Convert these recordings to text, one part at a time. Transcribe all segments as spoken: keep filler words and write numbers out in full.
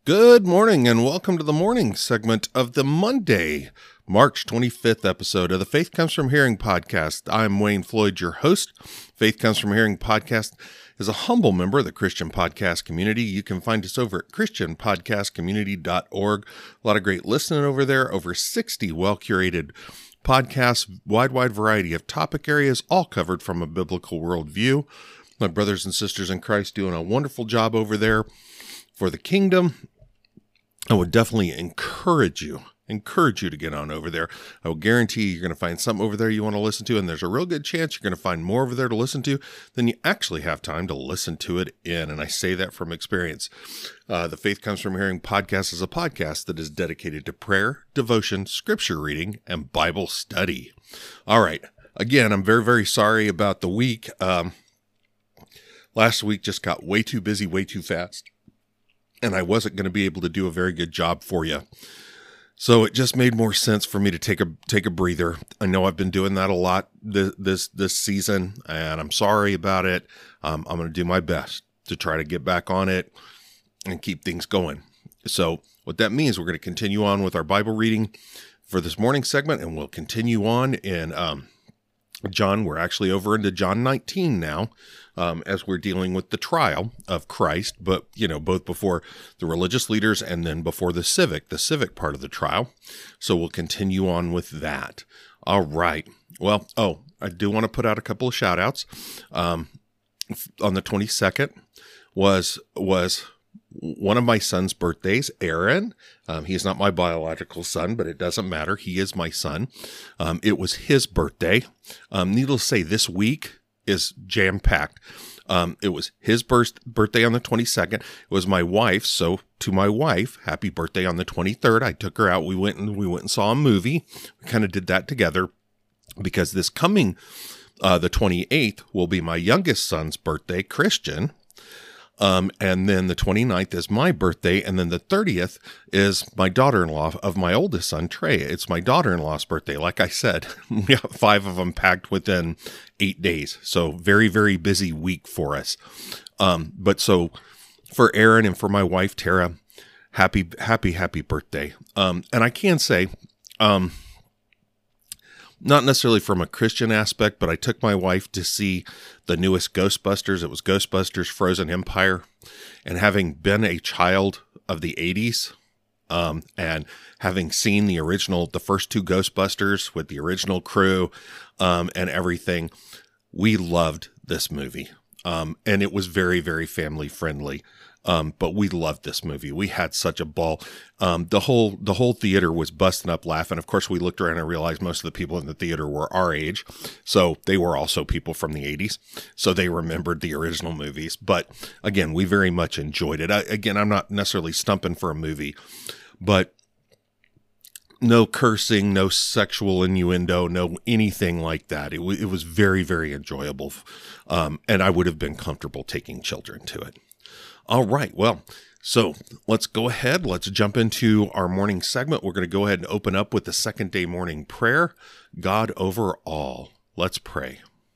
Good morning and welcome to the morning segment of the Monday, March twenty-fifth episode of the Faith Comes From Hearing podcast. I'm Wayne Floyd, your host. Faith Comes From Hearing podcast is a humble member of the Christian podcast community. You can find us over at christian podcast community dot org. A lot of great listening over there, over sixty well-curated podcasts, wide, wide variety of topic areas, all covered from a biblical worldview. My brothers and sisters in Christ doing a wonderful job over there for the kingdom. I would definitely encourage you, encourage you to get on over there. I will guarantee you're going to find something over there you want to listen to, and there's a real good chance you're going to find more over there to listen to than you actually have time to listen to it in, and I say that from experience. Uh, the Faith Comes From Hearing podcast is a podcast that is dedicated to prayer, devotion, scripture reading, and Bible study. All right, again, I'm very, very sorry about the week. Um, last week just got way too busy, way too fast. And I wasn't going to be able to do a very good job for you. So it just made more sense for me to take a take a breather. I know I've been doing that a lot this this, this season, and I'm sorry about it. Um, I'm going to do my best to try to get back on it and keep things going. So what that means, we're going to continue on with our Bible reading for this morning segment, and we'll continue on in um, John. We're actually over into John nineteen now. Um, as we're dealing with the trial of Christ, but, you know, both before the religious leaders and then before the civic, the civic part of the trial. So we'll continue on with that. All right. Well, oh, I do want to put out a couple of shout outs. Um, on the twenty-second was, was one of my son's birthdays, Aaron. Um, he's not my biological son, but it doesn't matter. He is my son. Um, it was his birthday. Um, needless to say, this week is jam-packed. Um, it was his birth- birthday on the twenty-second. It was my wife's. So to my wife, happy birthday on the twenty-third. I took her out. We went and we went and saw a movie. We kind of did that together because this coming, uh, the twenty-eighth will be my youngest son's birthday, Christian. Um, and then the twenty-ninth is my birthday. And then the thirtieth is my daughter-in-law of my oldest son, Trey. It's my daughter-in-law's birthday. Like I said, we got five of them packed within eight days. So very, very busy week for us. Um, but so for Aaron and for my wife, Tara, happy, happy, happy birthday. Um, and I can say, um, not necessarily from a Christian aspect, but I took my wife to see the newest Ghostbusters. It was Ghostbusters Frozen Empire. And having been a child of the eighties, um, and having seen the original, the first two Ghostbusters with the original crew, um, and everything, we loved this movie. Um, and it was very, very family friendly. Um, but we loved this movie. We had such a ball. Um, the whole, the whole theater was busting up laughing. Of course, we looked around and realized most of the people in the theater were our age. So they were also people from the eighties. So they remembered the original movies. But again, we very much enjoyed it. I, again, I'm not necessarily stumping for a movie, but no cursing, no sexual innuendo, no anything like that. It, w- it was very, very enjoyable. Um, and I would have been comfortable taking children to it. All right. Well, so let's go ahead. Let's jump into our morning segment. We're going to go ahead and open up with the second day morning prayer. God over all. Let's pray.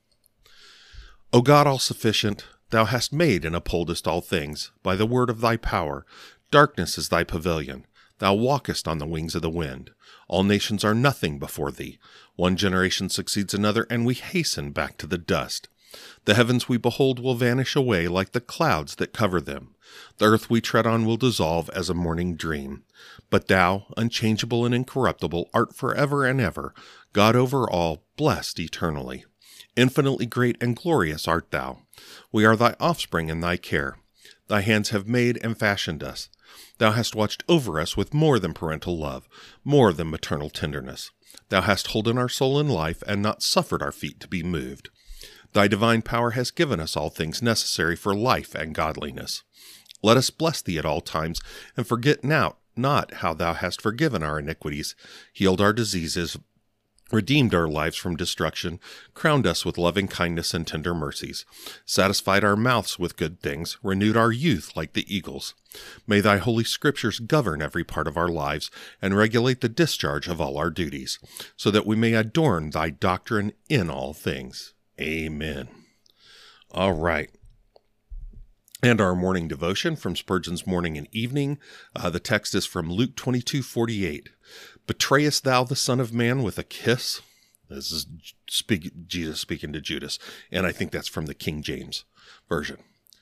O God, all sufficient, thou hast made and upholdest all things by the word of thy power. Darkness is thy pavilion. Thou walkest on the wings of the wind. All nations are nothing before thee. One generation succeeds another, and we hasten back to the dust. The heavens we behold will vanish away like the clouds that cover them. The earth we tread on will dissolve as a morning dream. But thou, unchangeable and incorruptible, art forever and ever, God over all, blessed eternally. Infinitely great and glorious art thou. We are thy offspring in thy care. Thy hands have made and fashioned us. Thou hast watched over us with more than parental love, more than maternal tenderness. Thou hast holden our soul in life and not suffered our feet to be moved. Thy divine power has given us all things necessary for life and godliness. Let us bless thee at all times, and forget now not how thou hast forgiven our iniquities, healed our diseases, redeemed our lives from destruction, crowned us with loving kindness and tender mercies, satisfied our mouths with good things, renewed our youth like the eagles. May thy holy scriptures govern every part of our lives and regulate the discharge of all our duties, so that we may adorn thy doctrine in all things. Amen. All right. And our morning devotion from Spurgeon's Morning and Evening. Uh, the text is from Luke twenty-two forty-eight. Betrayest thou the Son of Man with a kiss? This is speak, Jesus speaking to Judas, and I think that's from the King James Version.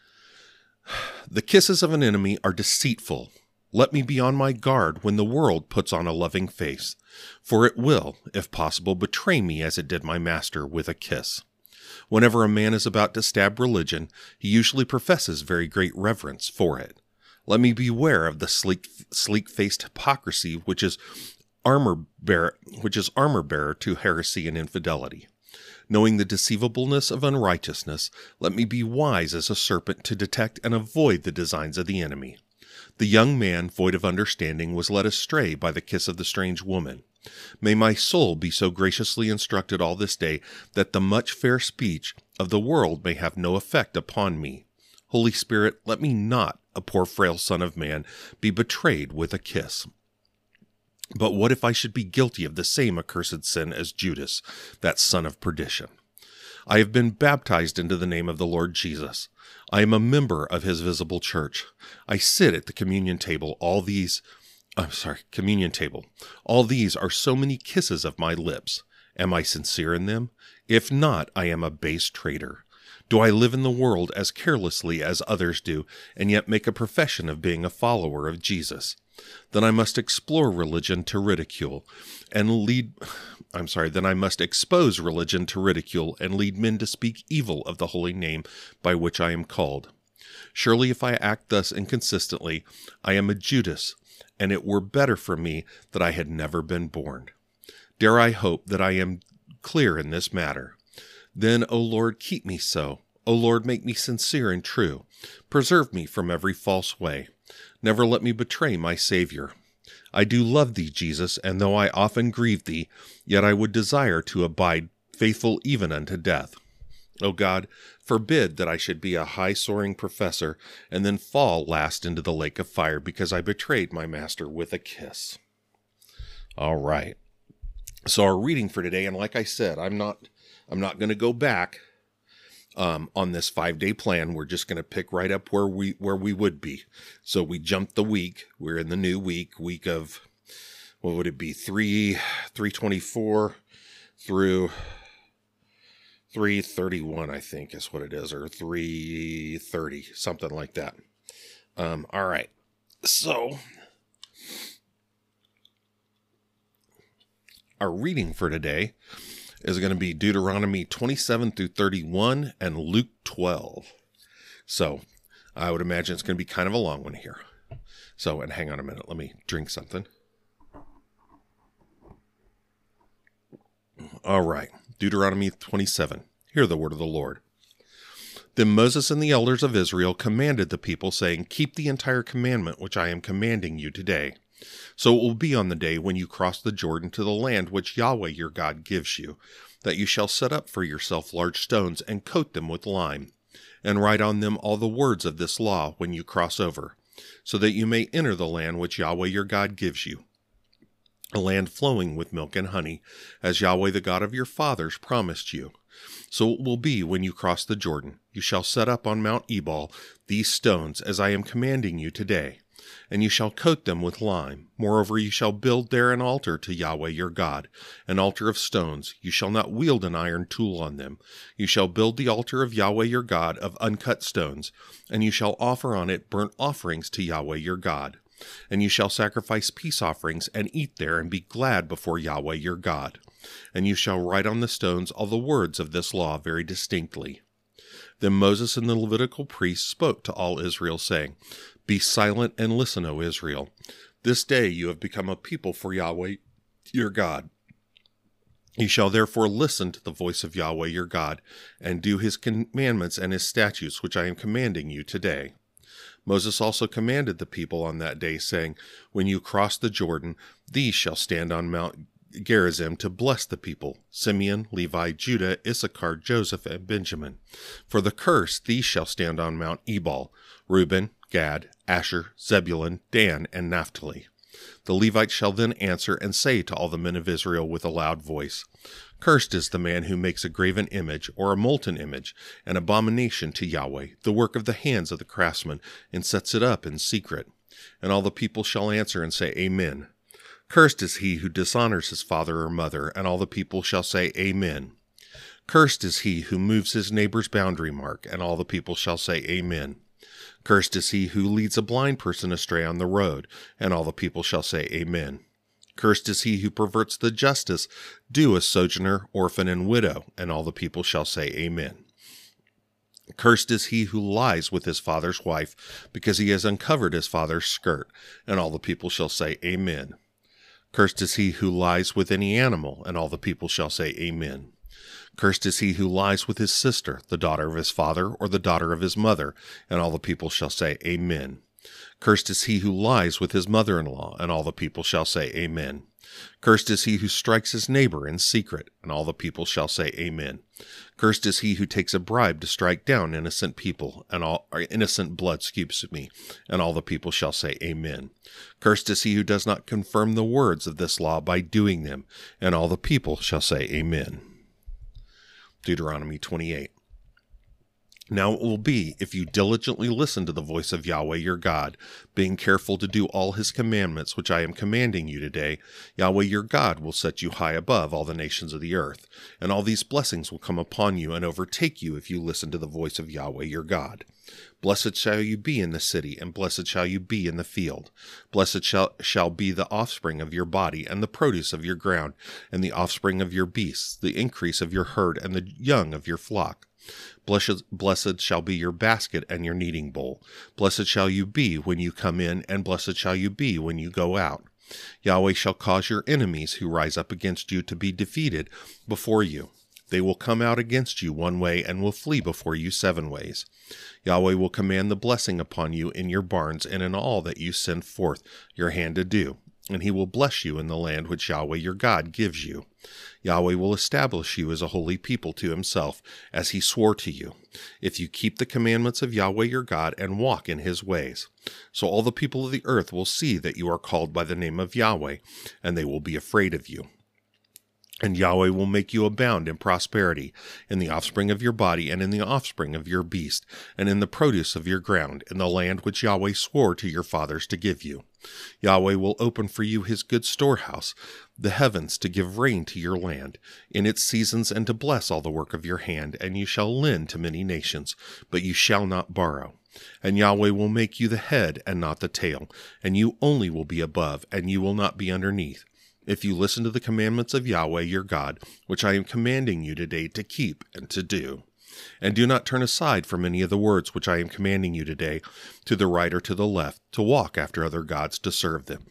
The kisses of an enemy are deceitful. Let me be on my guard when the world puts on a loving face, for it will, if possible, betray me as it did my master with a kiss. Whenever a man is about to stab religion, he usually professes very great reverence for it. Let me beware of the sleek, sleek-faced hypocrisy which is armor bearer, which is armor bearer to heresy and infidelity. Knowing the deceivableness of unrighteousness, let me be wise as a serpent to detect and avoid the designs of the enemy. The young man, void of understanding, was led astray by the kiss of the strange woman. May my soul be so graciously instructed all this day that the much fair speech of the world may have no effect upon me. Holy Spirit, let me not, a poor frail son of man, be betrayed with a kiss. But what if I should be guilty of the same accursed sin as Judas, that son of perdition? I have been baptized into the name of the Lord Jesus. I am a member of his visible church. I sit at the communion table. All these, I'm sorry, communion table. All these are so many kisses of my lips. Am I sincere in them? If not, I am a base traitor. Do I live in the world as carelessly as others do, and yet make a profession of being a follower of Jesus? Then I must explore religion to ridicule and lead, I'm sorry, then I must expose religion to ridicule and lead men to speak evil of the holy name by which I am called. Surely if I act thus inconsistently, I am a Judas, and it were better for me that I had never been born. Dare I hope that I am clear in this matter? Then, O Lord, keep me so. O Lord, make me sincere and true. Preserve me from every false way. Never let me betray my Savior. I do love thee, Jesus, and though I often grieve thee, yet I would desire to abide faithful even unto death. O God, forbid that I should be a high-soaring professor and then fall last into the lake of fire because I betrayed my master with a kiss. All right. So our reading for today, and like I said, I'm not, I'm not going to go back Um, on this five-day plan. We're just going to pick right up where we where we would be. So we jumped the week. We're in the new week, week of, what would it be, three three twenty-four through three thirty-one, I think is what it is, or three thirty, something like that. Um, all right. So our reading for today is going to be Deuteronomy twenty-seven through thirty-one and Luke twelve. So I would imagine it's going to be kind of a long one here. So, and hang on a minute. Let me drink something. All right. Deuteronomy twenty-seven. Hear the word of the Lord. Then Moses and the elders of Israel commanded the people, saying, Keep the entire commandment which I am commanding you today. So it will be on the day when you cross the Jordan to the land which Yahweh your God gives you, that you shall set up for yourself large stones and coat them with lime, and write on them all the words of this law when you cross over, so that you may enter the land which Yahweh your God gives you, a land flowing with milk and honey, as Yahweh the God of your fathers promised you. So it will be when you cross the Jordan. You shall set up on Mount Ebal these stones, as I am commanding you today, and you shall coat them with lime. Moreover, you shall build there an altar to Yahweh your God, an altar of stones. You shall not wield an iron tool on them. You shall build the altar of Yahweh your God of uncut stones, and you shall offer on it burnt offerings to Yahweh your God. And you shall sacrifice peace offerings, and eat there, and be glad before Yahweh your God. And you shall write on the stones all the words of this law very distinctly. Then Moses and the Levitical priests spoke to all Israel, saying, Be silent and listen, O Israel. This day you have become a people for Yahweh your God. You shall therefore listen to the voice of Yahweh your God, and do his commandments and his statutes, which I am commanding you today. Moses also commanded the people on that day, saying, When you cross the Jordan, these shall stand on Mount Gerizim to bless the people, Simeon, Levi, Judah, Issachar, Joseph, and Benjamin. For the curse, these shall stand on Mount Ebal, Reuben, Gad, Asher, Zebulun, Dan, and Naphtali. The Levites shall then answer and say to all the men of Israel with a loud voice, Cursed is the man who makes a graven image or a molten image, an abomination to Yahweh, the work of the hands of the craftsman, and sets it up in secret. And all the people shall answer and say, Amen. Cursed is he who dishonors his father or mother, and all the people shall say, Amen. Cursed is he who moves his neighbor's boundary mark, and all the people shall say, Amen. Cursed is he who leads a blind person astray on the road, and all the people shall say, Amen. Cursed is he who perverts the justice due a sojourner, orphan, and widow, and all the people shall say, Amen. Cursed is he who lies with his father's wife, because he has uncovered his father's skirt, and all the people shall say, Amen. Cursed is he who lies with any animal, and all the people shall say, Amen. Cursed is he who lies with his sister, the daughter of his father, or the daughter of his mother, and all the people shall say, Amen. Cursed is he who lies with his mother-in-law, and all the people shall say, Amen. Cursed is he who strikes his neighbor in secret, and all the people shall say, Amen. Cursed is he who takes a bribe to strike down innocent people, and all or innocent blood, excuse me, and all the people shall say, Amen. Cursed is he who does not confirm the words of this law by doing them, and all the people shall say, Amen. Deuteronomy twenty-eight. Now it will be, if you diligently listen to the voice of Yahweh your God, being careful to do all his commandments which I am commanding you today, Yahweh your God will set you high above all the nations of the earth, and all these blessings will come upon you and overtake you if you listen to the voice of Yahweh your God. Blessed shall you be in the city, and blessed shall you be in the field. Blessed shall, shall be the offspring of your body, and the produce of your ground, and the offspring of your beasts, the increase of your herd, and the young of your flock. Blessed, blessed shall be your basket and your kneading bowl. Blessed shall you be when you come in, and blessed shall you be when you go out. Yahweh shall cause your enemies who rise up against you to be defeated before you. They will come out against you one way and will flee before you seven ways. Yahweh will command the blessing upon you in your barns and in all that you send forth your hand to do, and he will bless you in the land which Yahweh your God gives you. Yahweh will establish you as a holy people to himself, as he swore to you, if you keep the commandments of Yahweh your God and walk in his ways. So all the people of the earth will see that you are called by the name of Yahweh, and they will be afraid of you. And Yahweh will make you abound in prosperity, in the offspring of your body, and in the offspring of your beast, and in the produce of your ground, in the land which Yahweh swore to your fathers to give you. Yahweh will open for you his good storehouse, the heavens, to give rain to your land in its seasons, and to bless all the work of your hand. And you shall lend to many nations, but you shall not borrow. And Yahweh will make you the head and not the tail, and you only will be above, and you will not be underneath, if you listen to the commandments of Yahweh your God, which I am commanding you today to keep and to do. And do not turn aside from any of the words which I am commanding you today, to the right or to the left, to walk after other gods to serve them.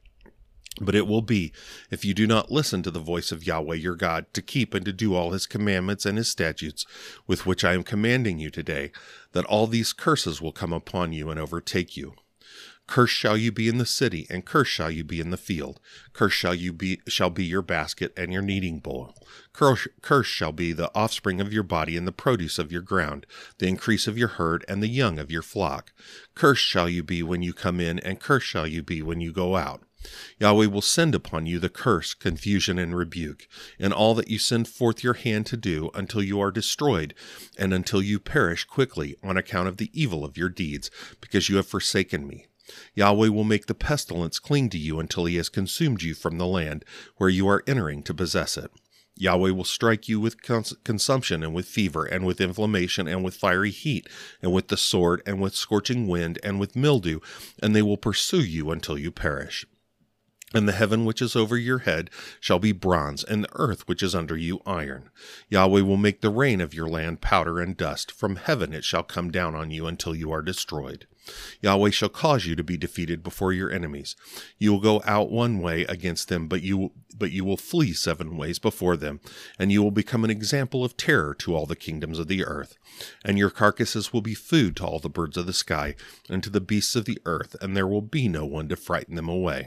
But it will be, if you do not listen to the voice of Yahweh your God, to keep and to do all his commandments and his statutes, with which I am commanding you today, that all these curses will come upon you and overtake you. Cursed shall you be in the city, and cursed shall you be in the field. Cursed shall you be shall be your basket and your kneading bowl. Cursed, cursed shall be the offspring of your body and the produce of your ground, the increase of your herd and the young of your flock. Cursed shall you be when you come in, and cursed shall you be when you go out. Yahweh will send upon you the curse, confusion, and rebuke, in all that you send forth your hand to do, until you are destroyed, and until you perish quickly on account of the evil of your deeds, because you have forsaken me. Yahweh will make the pestilence cling to you until he has consumed you from the land where you are entering to possess it. Yahweh will strike you with cons- consumption and with fever and with inflammation and with fiery heat and with the sword and with scorching wind and with mildew, and they will pursue you until you perish. And the heaven which is over your head shall be bronze, and the earth which is under you iron. Yahweh will make the rain of your land powder and dust. From heaven it shall come down on you until you are destroyed. Yahweh shall cause you to be defeated before your enemies. You will go out one way against them, but you but you will flee seven ways before them, and you will become an example of terror to all the kingdoms of the earth. And your carcasses will be food to all the birds of the sky and to the beasts of the earth, and there will be no one to frighten them away.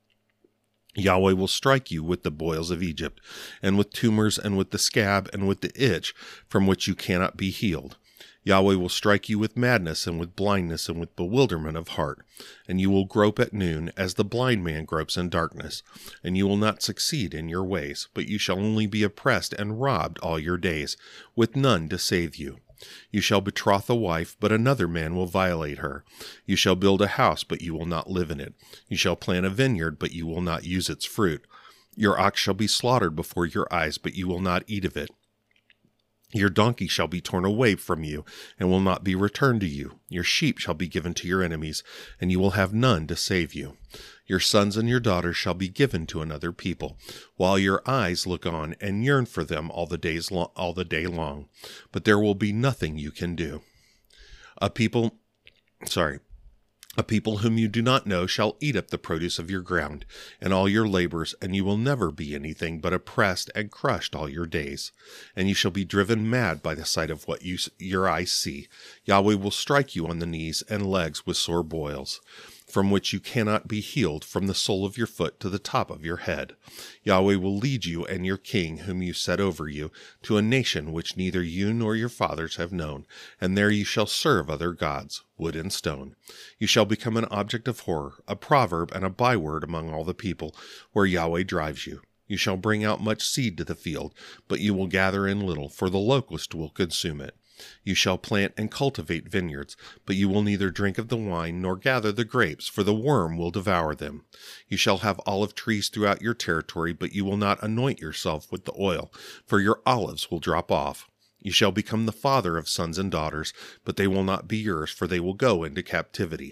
Yahweh will strike you with the boils of Egypt, and with tumors, and with the scab, and with the itch, from which you cannot be healed. Yahweh will strike you with madness and with blindness and with bewilderment of heart, and you will grope at noon as the blind man gropes in darkness, and you will not succeed in your ways, but you shall only be oppressed and robbed all your days, with none to save you. You shall betroth a wife, but another man will violate her. You shall build a house, but you will not live in it. You shall plant a vineyard, but you will not use its fruit. Your ox shall be slaughtered before your eyes, but you will not eat of it. Your donkey shall be torn away from you, and will not be returned to you. Your sheep shall be given to your enemies, and you will have none to save you. Your sons and your daughters shall be given to another people, while your eyes look on and yearn for them all the days lo- all the day long. But there will be nothing you can do. A people, sorry. A people whom you do not know shall eat up the produce of your ground and all your labors, and you will never be anything but oppressed and crushed all your days. And you shall be driven mad by the sight of what you, your eyes see. Yahweh will strike you on the knees and legs with sore boils, from which you cannot be healed from the sole of your foot to the top of your head. Yahweh will lead you and your king, whom you set over you, to a nation which neither you nor your fathers have known, and there you shall serve other gods, wood and stone. You shall become an object of horror, a proverb and a byword among all the people, where Yahweh drives you. You shall bring out much seed to the field, but you will gather in little, for the locust will consume it. You shall plant and cultivate vineyards, but you will neither drink of the wine nor gather the grapes, for the worm will devour them. You shall have olive trees throughout your territory, but you will not anoint yourself with the oil, for your olives will drop off. You shall become the father of sons and daughters, but they will not be yours, for they will go into captivity.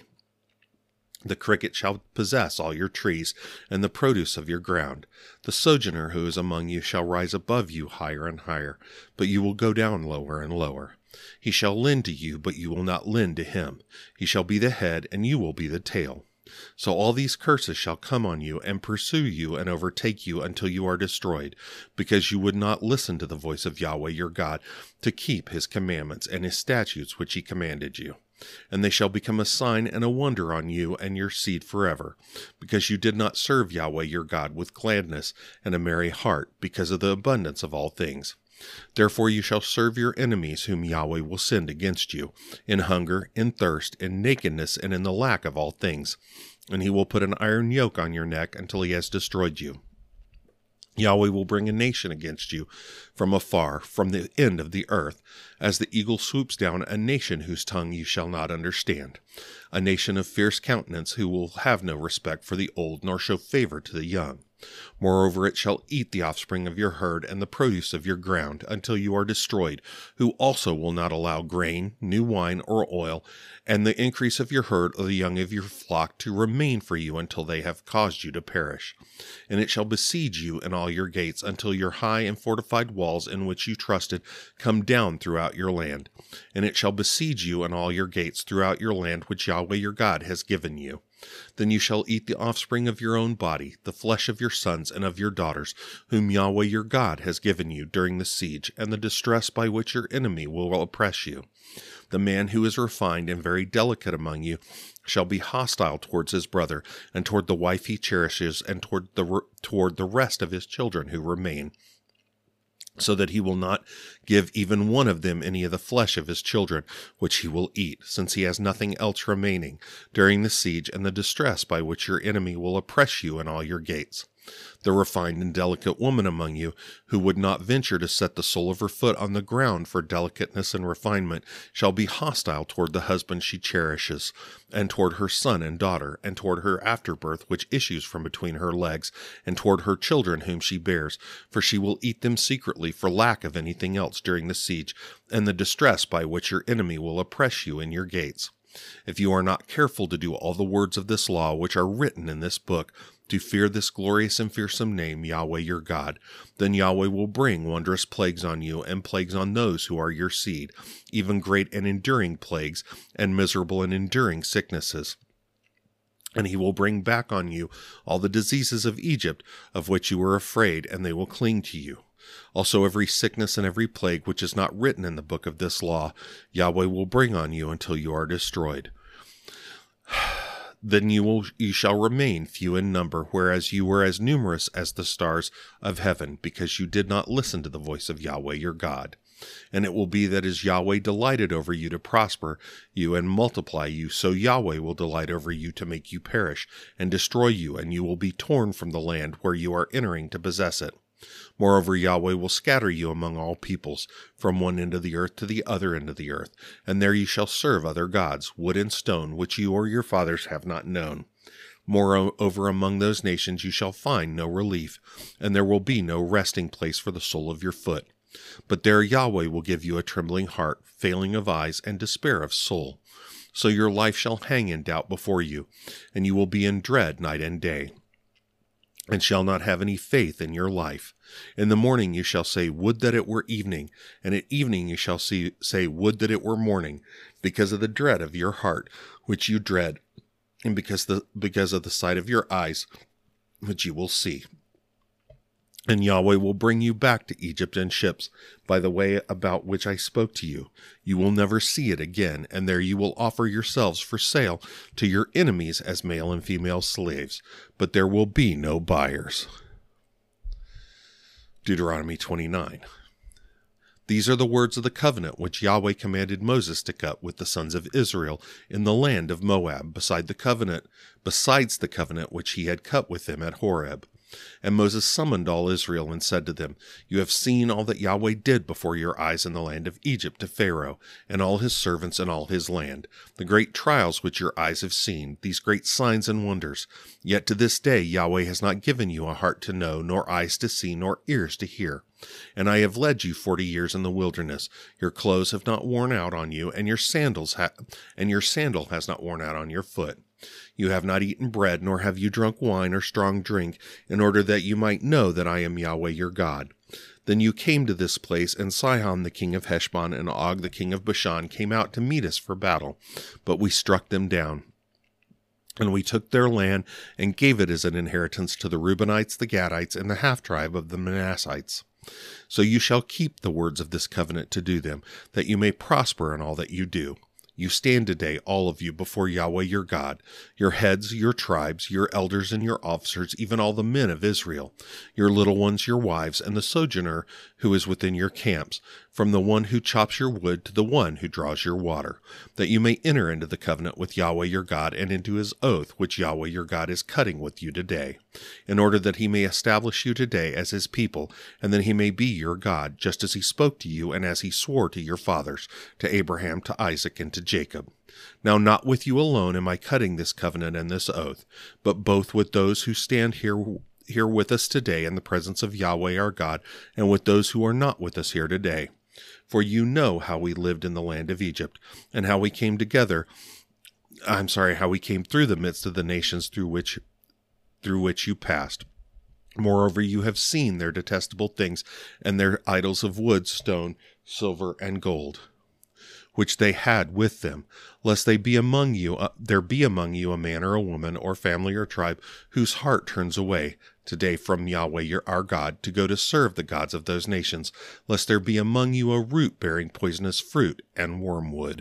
The cricket shall possess all your trees and the produce of your ground. The sojourner who is among you shall rise above you higher and higher, but you will go down lower and lower. He shall lend to you, but you will not lend to him. He shall be the head, and you will be the tail. So all these curses shall come on you and pursue you and overtake you until you are destroyed, because you would not listen to the voice of Yahweh your God to keep his commandments and his statutes which he commanded you. And they shall become a sign and a wonder on you and your seed forever, because you did not serve Yahweh your God with gladness and a merry heart, because of the abundance of all things. Therefore you shall serve your enemies whom Yahweh will send against you, in hunger, in thirst, in nakedness, and in the lack of all things. And he will put an iron yoke on your neck until he has destroyed you. Yahweh will bring a nation against you from afar, from the end of the earth, as the eagle swoops down, a nation whose tongue you shall not understand, a nation of fierce countenance who will have no respect for the old, nor show favor to the young. Moreover, it shall eat the offspring of your herd and the produce of your ground until you are destroyed, who also will not allow grain, new wine, or oil, and the increase of your herd or the young of your flock to remain for you until they have caused you to perish. And it shall besiege you in all your gates until your high and fortified walls in which you trusted come down throughout your land. And it shall besiege you in all your gates throughout your land which Yahweh your God has given you. Then you shall eat the offspring of your own body, the flesh of your sons and of your daughters, whom Yahweh your God has given you during the siege and the distress by which your enemy will oppress you. The man who is refined and very delicate among you shall be hostile towards his brother, and toward the wife he cherishes, and toward the toward the rest of his children who remain, so that he will not give even one of them any of the flesh of his children, which he will eat, since he has nothing else remaining, during the siege and the distress by which your enemy will oppress you in all your gates. The refined and delicate woman among you, who would not venture to set the sole of her foot on the ground for delicateness and refinement, shall be hostile toward the husband she cherishes, and toward her son and daughter, and toward her afterbirth which issues from between her legs, and toward her children whom she bears, for she will eat them secretly for lack of anything else during the siege, and the distress by which your enemy will oppress you in your gates. If you are not careful to do all the words of this law which are written in this book, to fear this glorious and fearsome name, Yahweh your God, then Yahweh will bring wondrous plagues on you, and plagues on those who are your seed, even great and enduring plagues, and miserable and enduring sicknesses. And he will bring back on you all the diseases of Egypt, of which you were afraid, and they will cling to you. Also every sickness and every plague which is not written in the book of this law, Yahweh will bring on you until you are destroyed. Then you will you shall remain few in number, whereas you were as numerous as the stars of heaven, because you did not listen to the voice of Yahweh your God. And it will be that as Yahweh delighted over you to prosper you and multiply you, so Yahweh will delight over you to make you perish and destroy you, and you will be torn from the land where you are entering to possess it. Moreover, Yahweh will scatter you among all peoples, from one end of the earth to the other end of the earth, and there you shall serve other gods, wood and stone, which you or your fathers have not known. Moreover, among those nations you shall find no relief, and there will be no resting place for the sole of your foot. But there Yahweh will give you a trembling heart, failing of eyes, and despair of soul. So your life shall hang in doubt before you, and you will be in dread night and day, and shall not have any faith in your life. In the morning you shall say, would that it were evening, and at evening you shall see, say, would that it were morning, because of the dread of your heart, which you dread, and because the because of the sight of your eyes, which you will see. And Yahweh will bring you back to Egypt in ships, by the way about which I spoke to you. You will never see it again, and there you will offer yourselves for sale to your enemies as male and female slaves, but there will be no buyers. Deuteronomy twenty-nine. These are the words of the covenant which Yahweh commanded Moses to cut with the sons of Israel in the land of Moab, beside the covenant, besides the covenant which he had cut with them at Horeb. And Moses summoned all Israel and said to them, you have seen all that Yahweh did before your eyes in the land of Egypt to Pharaoh, and all his servants and all his land, the great trials which your eyes have seen, these great signs and wonders. Yet to this day Yahweh has not given you a heart to know, nor eyes to see, nor ears to hear. And I have led you forty years in the wilderness. Your clothes have not worn out on you, and your sandals ha- and your sandal has not worn out on your foot. You have not eaten bread, nor have you drunk wine or strong drink, in order that you might know that I am Yahweh your God. Then you came to this place, and Sihon the king of Heshbon and Og the king of Bashan came out to meet us for battle, but we struck them down. And we took their land and gave it as an inheritance to the Reubenites, the Gadites, and the half-tribe of the Manassites. So you shall keep the words of this covenant to do them, that you may prosper in all that you do. You stand today, all of you, before Yahweh your God, your heads, your tribes, your elders and your officers, even all the men of Israel, your little ones, your wives, and the sojourner who is within your camps, from the one who chops your wood to the one who draws your water, that you may enter into the covenant with Yahweh your God and into his oath which Yahweh your God is cutting with you today, in order that he may establish you today as his people, and that he may be your God, just as he spoke to you and as he swore to your fathers, to Abraham, to Isaac, and to Jacob. Now not with you alone am I cutting this covenant and this oath, but both with those who stand here here with us today in the presence of Yahweh our God, and with those who are not with us here today. For you know how we lived in the land of Egypt, and how we came together, I'm sorry, how we came through the midst of the nations through which through which you passed. Moreover, you have seen their detestable things, and their idols of wood, stone, silver, and gold, which they had with them, lest they be among you, uh, there be among you a man or a woman, or family or tribe, whose heart turns away today from Yahweh your our God, to go to serve the gods of those nations, lest there be among you a root bearing poisonous fruit and wormwood.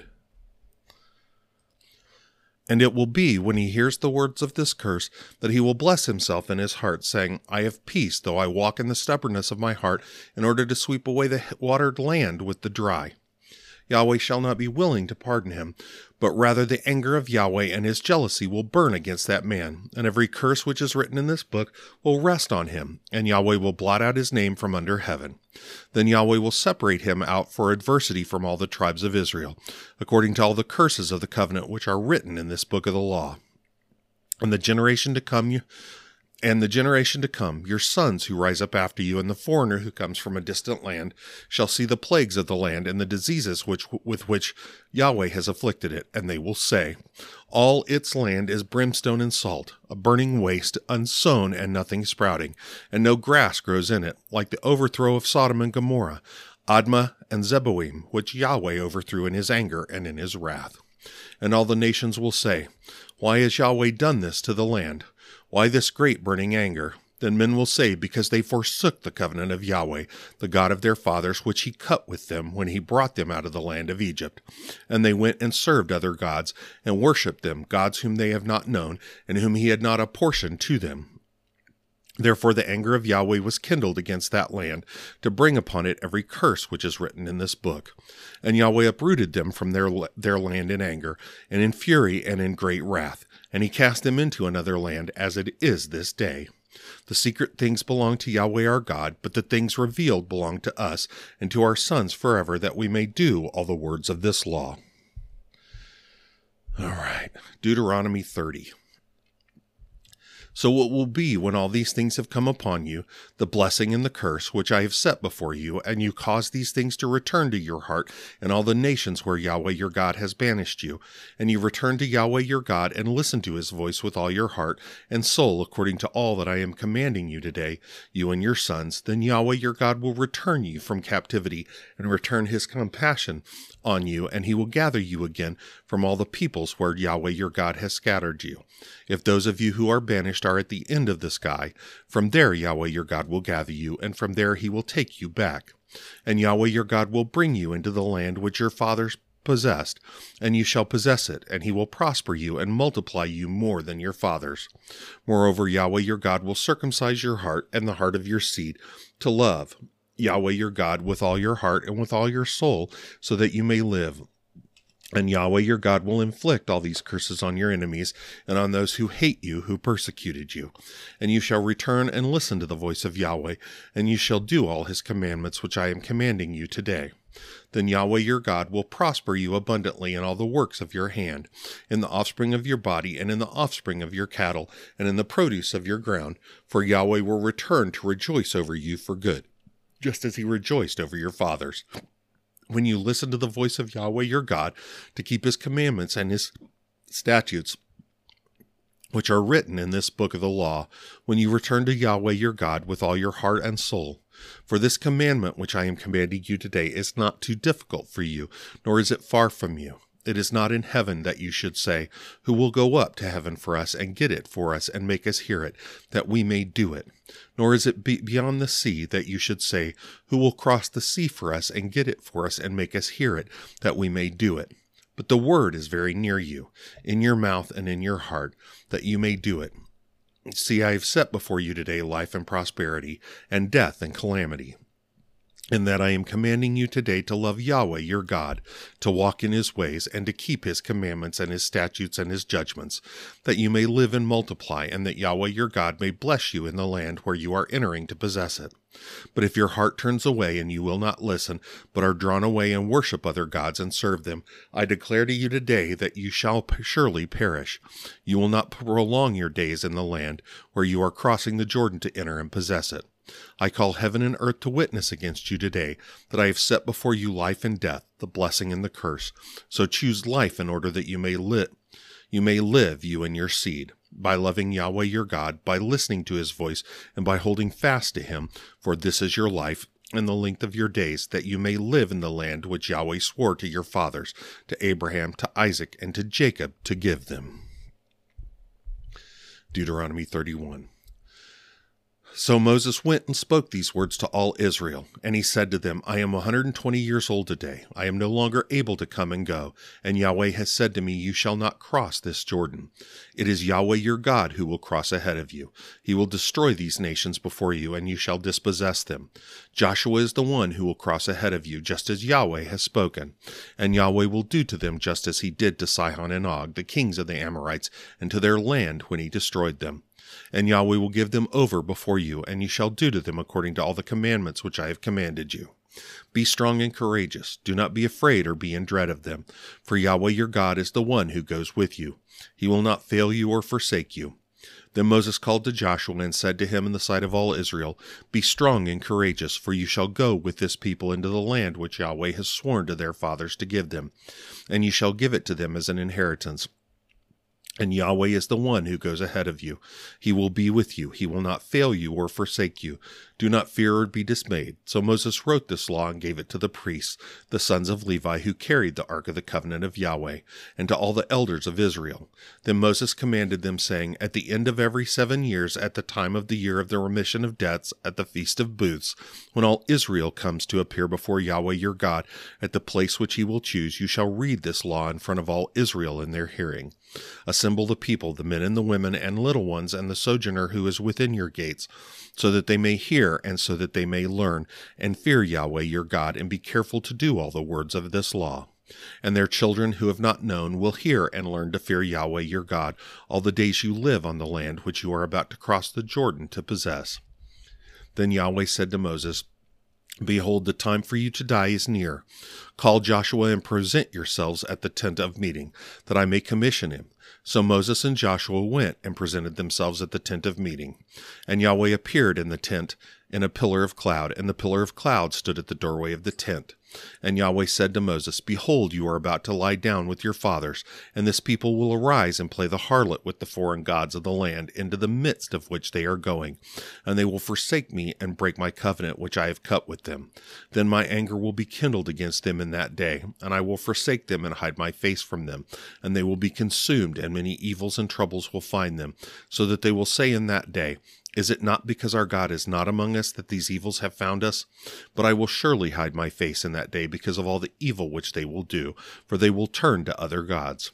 And it will be, when he hears the words of this curse, that he will bless himself in his heart, saying, I have peace, though I walk in the stubbornness of my heart, in order to sweep away the watered land with the dry. Yahweh shall not be willing to pardon him, but rather the anger of Yahweh and his jealousy will burn against that man, and every curse which is written in this book will rest on him, and Yahweh will blot out his name from under heaven. Then Yahweh will separate him out for adversity from all the tribes of Israel, according to all the curses of the covenant which are written in this book of the law. And the generation to come you And the generation to come, your sons who rise up after you, and the foreigner who comes from a distant land, shall see the plagues of the land and the diseases which with which Yahweh has afflicted it, and they will say, all its land is brimstone and salt, a burning waste, unsown and nothing sprouting, and no grass grows in it, like the overthrow of Sodom and Gomorrah, Admah and Zeboim, which Yahweh overthrew in his anger and in his wrath. And all the nations will say, why has Yahweh done this to the land? Why this great burning anger? Then men will say, because they forsook the covenant of Yahweh, the God of their fathers, which he cut with them when he brought them out of the land of Egypt. And they went and served other gods, and worshipped them, gods whom they have not known, and whom he had not apportioned to them. Therefore the anger of Yahweh was kindled against that land, to bring upon it every curse which is written in this book. And Yahweh uprooted them from their, their land in anger, and in fury, and in great wrath. And he cast them into another land, as it is this day. The secret things belong to Yahweh our God, but the things revealed belong to us, and to our sons forever, that we may do all the words of this law. All right, Deuteronomy thirty. So it will be when all these things have come upon you, the blessing and the curse which I have set before you, and you cause these things to return to your heart in all the nations where Yahweh your God has banished you, and you return to Yahweh your God and listen to his voice with all your heart and soul according to all that I am commanding you today, you and your sons, then Yahweh your God will return you from captivity and return his compassion on you, and he will gather you again from all the peoples where Yahweh your God has scattered you. If those of you who are banished are at the end of the sky, from there Yahweh your God will gather you, and from there he will take you back. And Yahweh your God will bring you into the land which your fathers possessed, and you shall possess it, and he will prosper you and multiply you more than your fathers. Moreover, Yahweh your God will circumcise your heart and the heart of your seed to love Yahweh your God with all your heart and with all your soul, so that you may live. And Yahweh your God will inflict all these curses on your enemies and on those who hate you, who persecuted you. And you shall return and listen to the voice of Yahweh, and you shall do all his commandments which I am commanding you today. Then Yahweh your God will prosper you abundantly in all the works of your hand, in the offspring of your body, and in the offspring of your cattle, and in the produce of your ground. For Yahweh will return to rejoice over you for good, just as he rejoiced over your fathers. When you listen to the voice of Yahweh your God, to keep his commandments and his statutes, which are written in this book of the law, when you return to Yahweh your God with all your heart and soul. For this commandment which I am commanding you today is not too difficult for you, nor is it far from you. It is not in heaven that you should say, who will go up to heaven for us and get it for us and make us hear it, that we may do it. Nor is it be beyond the sea that you should say, who will cross the sea for us and get it for us and make us hear it, that we may do it. But the word is very near you, in your mouth and in your heart, that you may do it. See, I have set before you today life and prosperity, and death and calamity. And that I am commanding you today to love Yahweh your God, to walk in his ways, and to keep his commandments and his statutes and his judgments, that you may live and multiply, and that Yahweh your God may bless you in the land where you are entering to possess it. But if your heart turns away and you will not listen, but are drawn away and worship other gods and serve them, I declare to you today that you shall surely perish. You will not prolong your days in the land where you are crossing the Jordan to enter and possess it. I call heaven and earth to witness against you today, that I have set before you life and death, the blessing and the curse. So choose life in order that you may live, you may live, you and your seed, by loving Yahweh your God, by listening to his voice, and by holding fast to him. For this is your life and the length of your days, that you may live in the land which Yahweh swore to your fathers, to Abraham, to Isaac, and to Jacob, to give them. Deuteronomy thirty-one. So Moses went and spoke these words to all Israel, and he said to them, I am one hundred twenty years old today. I am no longer able to come and go, and Yahweh has said to me, you shall not cross this Jordan. It is Yahweh your God who will cross ahead of you. He will destroy these nations before you, and you shall dispossess them. Joshua is the one who will cross ahead of you, just as Yahweh has spoken. And Yahweh will do to them just as he did to Sihon and Og, the kings of the Amorites, and to their land when he destroyed them. And Yahweh will give them over before you, and you shall do to them according to all the commandments which I have commanded you. Be strong and courageous. Do not be afraid or be in dread of them, for Yahweh your God is the one who goes with you. He will not fail you or forsake you. Then Moses called to Joshua and said to him in the sight of all Israel, Be strong and courageous, for you shall go with this people into the land which Yahweh has sworn to their fathers to give them, and you shall give it to them as an inheritance. And Yahweh is the one who goes ahead of you. He will be with you. He will not fail you or forsake you. Do not fear or be dismayed. So Moses wrote this law and gave it to the priests, the sons of Levi, who carried the ark of the covenant of Yahweh, and to all the elders of Israel. Then Moses commanded them, saying, At the end of every seven years, at the time of the year of the remission of debts, at the feast of booths, when all Israel comes to appear before Yahweh your God, at the place which he will choose, you shall read this law in front of all Israel in their hearing. Assemble the people, the men and the women and little ones, and the sojourner who is within your gates, so that they may hear, and so that they may learn, and fear Yahweh your God, and be careful to do all the words of this law. And their children who have not known will hear and learn to fear Yahweh your God all the days you live on the land which you are about to cross the Jordan to possess. Then Yahweh said to Moses, Behold, the time for you to die is near. Call Joshua and present yourselves at the tent of meeting, that I may commission him. So Moses and Joshua went and presented themselves at the tent of meeting. And Yahweh appeared in the tent in a pillar of cloud, and the pillar of cloud stood at the doorway of the tent. And Yahweh said to Moses, Behold, you are about to lie down with your fathers, and this people will arise and play the harlot with the foreign gods of the land, into the midst of which they are going. And they will forsake me and break my covenant which I have cut with them. Then my anger will be kindled against them in that day, and I will forsake them and hide my face from them. And they will be consumed, and many evils and troubles will find them, so that they will say in that day, Is it not because our God is not among us that these evils have found us? But I will surely hide my face in that day because of all the evil which they will do, for they will turn to other gods.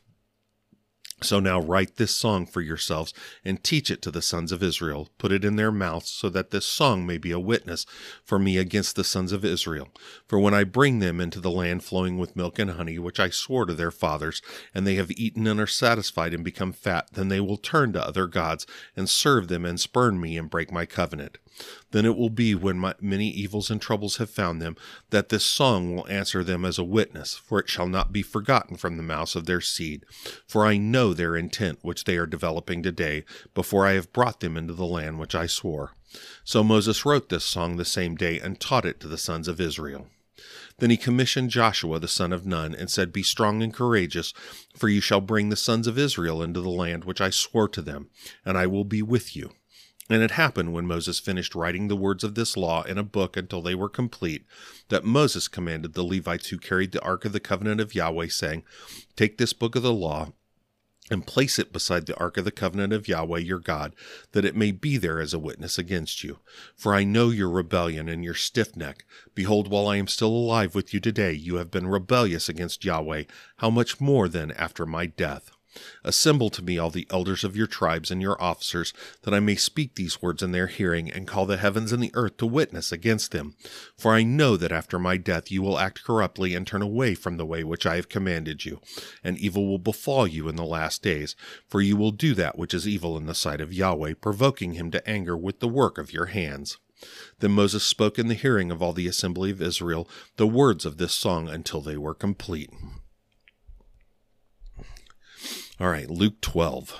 So now write this song for yourselves and teach it to the sons of Israel. Put it in their mouths so that this song may be a witness for me against the sons of Israel. For when I bring them into the land flowing with milk and honey, which I swore to their fathers, and they have eaten and are satisfied and become fat, then they will turn to other gods and serve them and spurn me and break my covenant. Then it will be, when my many evils and troubles have found them, that this song will answer them as a witness, for it shall not be forgotten from the mouths of their seed. For I know their intent which they are developing today, before I have brought them into the land which I swore. So Moses wrote this song the same day and taught it to the sons of Israel. Then he commissioned Joshua the son of Nun, and said, Be strong and courageous, for you shall bring the sons of Israel into the land which I swore to them, and I will be with you. And it happened, when Moses finished writing the words of this law in a book until they were complete, that Moses commanded the Levites who carried the ark of the covenant of Yahweh, saying, Take this book of the law and place it beside the ark of the covenant of Yahweh your God, that it may be there as a witness against you. For I know your rebellion and your stiff neck. Behold, while I am still alive with you today, you have been rebellious against Yahweh. How much more then after my death? Assemble to me all the elders of your tribes and your officers, that I may speak these words in their hearing, and call the heavens and the earth to witness against them. For I know that after my death you will act corruptly and turn away from the way which I have commanded you, and evil will befall you in the last days, for you will do that which is evil in the sight of Yahweh, provoking him to anger with the work of your hands. Then Moses spoke in the hearing of all the assembly of Israel the words of this song until they were complete. All right, Luke twelve.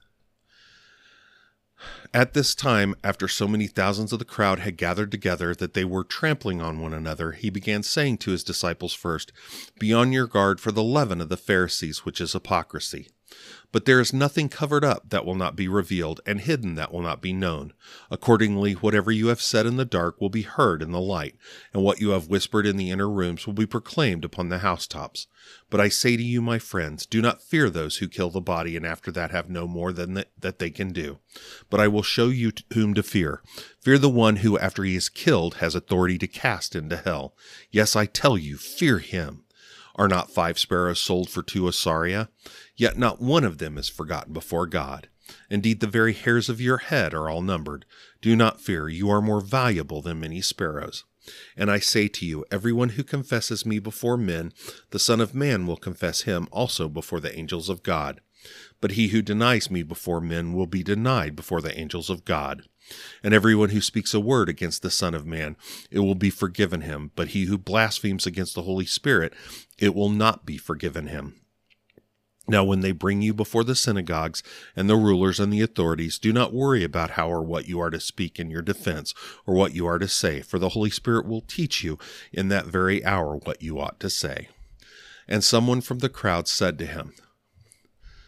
At this time, after so many thousands of the crowd had gathered together that they were trampling on one another, he began saying to his disciples first, Be on your guard for the leaven of the Pharisees, which is hypocrisy. But there is nothing covered up that will not be revealed, and hidden that will not be known. Accordingly, whatever you have said in the dark will be heard in the light, and what you have whispered in the inner rooms will be proclaimed upon the housetops. But I say to you, my friends, do not fear those who kill the body, and after that have no more than th- that they can do. But I will show you t- whom to fear. Fear the one who, after he is killed, has authority to cast into hell. Yes, I tell you, fear him. Are not five sparrows sold for two ossaria? Yet not one of them is forgotten before God. Indeed, the very hairs of your head are all numbered. Do not fear, you are more valuable than many sparrows. And I say to you, everyone who confesses me before men, the Son of Man will confess him also before the angels of God. But he who denies me before men will be denied before the angels of God. And everyone who speaks a word against the Son of Man, it will be forgiven him. But he who blasphemes against the Holy Spirit, it will not be forgiven him. Now when they bring you before the synagogues and the rulers and the authorities, do not worry about how or what you are to speak in your defense, or what you are to say, for the Holy Spirit will teach you in that very hour what you ought to say. And someone from the crowd said to him,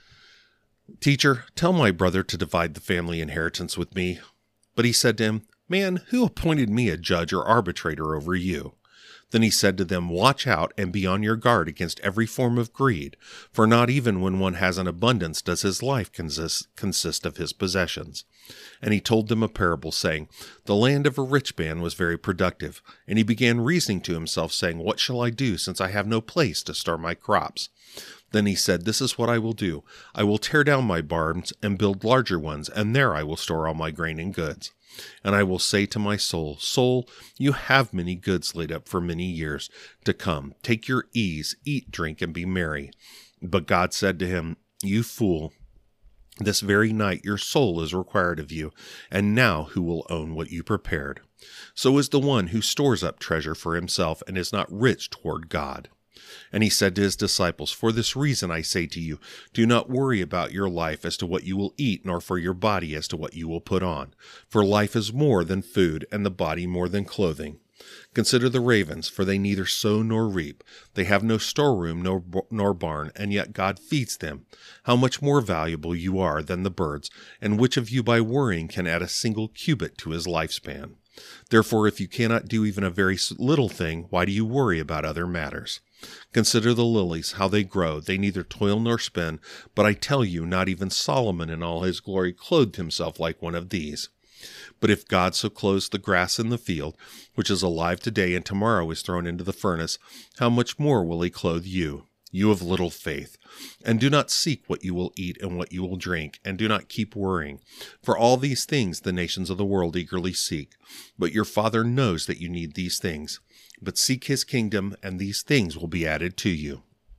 Teacher, tell my brother to divide the family inheritance with me. But he said to him, Man, who appointed me a judge or arbitrator over you? Then he said to them, Watch out and be on your guard against every form of greed, for not even when one has an abundance does his life consist, consist of his possessions. And he told them a parable, saying, The land of a rich man was very productive, and he began reasoning to himself, saying, What shall I do, since I have no place to store my crops? Then he said, This is what I will do. I will tear down my barns and build larger ones, and there I will store all my grain and goods. And I will say to my soul, Soul, you have many goods laid up for many years to come. Take your ease, eat, drink, and be merry. But God said to him, You fool, this very night your soul is required of you, and now who will own what you prepared? So is the one who stores up treasure for himself and is not rich toward God. And he said to his disciples, For this reason I say to you, do not worry about your life as to what you will eat, nor for your body as to what you will put on. For life is more than food, and the body more than clothing. Consider the ravens, for they neither sow nor reap. They have no storeroom nor, nor barn, and yet God feeds them. How much more valuable you are than the birds, and which of you by worrying can add a single cubit to his lifespan? Therefore, if you cannot do even a very little thing, why do you worry about other matters? Consider the lilies, how they grow. They neither toil nor spin, but I tell you, not even Solomon in all his glory clothed himself like one of these. But if God so clothes the grass in the field, which is alive today and tomorrow is thrown into the furnace, how much more will he clothe you, you of little faith? And do not seek what you will eat and what you will drink, and do not keep worrying. For all these things the nations of the world eagerly seek. But your Father knows that you need these things. But seek his kingdom, and these things will be added to you.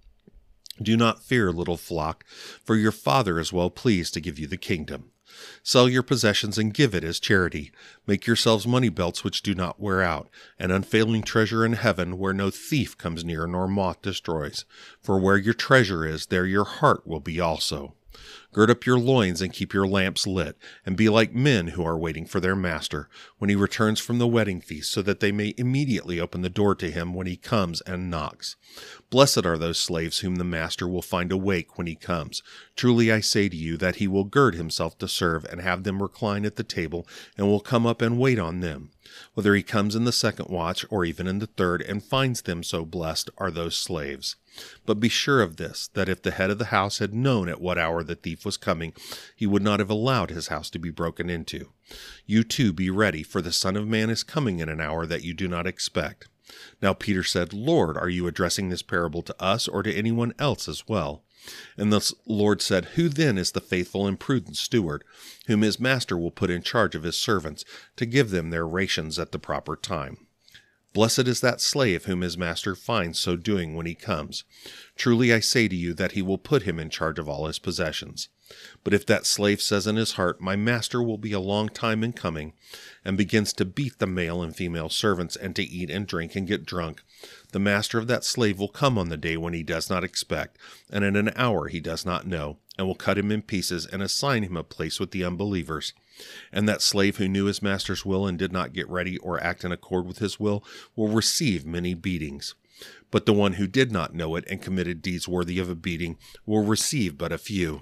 Do not fear, little flock, for your Father is well pleased to give you the kingdom. Sell your possessions and give it as charity. Make yourselves money belts which do not wear out, an unfailing treasure in heaven where no thief comes near nor moth destroys. For where your treasure is, there your heart will be also. Gird up your loins and keep your lamps lit, and be like men who are waiting for their master when he returns from the wedding feast, so that they may immediately open the door to him when he comes and knocks. Blessed are those slaves whom the master will find awake when he comes. Truly I say to you that he will gird himself to serve and have them recline at the table, and will come up and wait on them. Whether he comes in the second watch or even in the third and finds them so, blessed are those slaves. But be sure of this, that if the head of the house had known at what hour the thief was coming, he would not have allowed his house to be broken into. You too be ready, for the Son of Man is coming in an hour that you do not expect. Now Peter said, Lord, are you addressing this parable to us or to anyone else as well? And the Lord said, Who then is the faithful and prudent steward, whom his master will put in charge of his servants, to give them their rations at the proper time? Blessed is that slave whom his master finds so doing when he comes. Truly I say to you that he will put him in charge of all his possessions. But if that slave says in his heart, My master will be a long time in coming, and begins to beat the male and female servants, and to eat and drink and get drunk, the master of that slave will come on the day when he does not expect, and in an hour he does not know, and will cut him in pieces and assign him a place with the unbelievers. And that slave who knew his master's will and did not get ready or act in accord with his will will receive many beatings. But the one who did not know it and committed deeds worthy of a beating will receive but a few.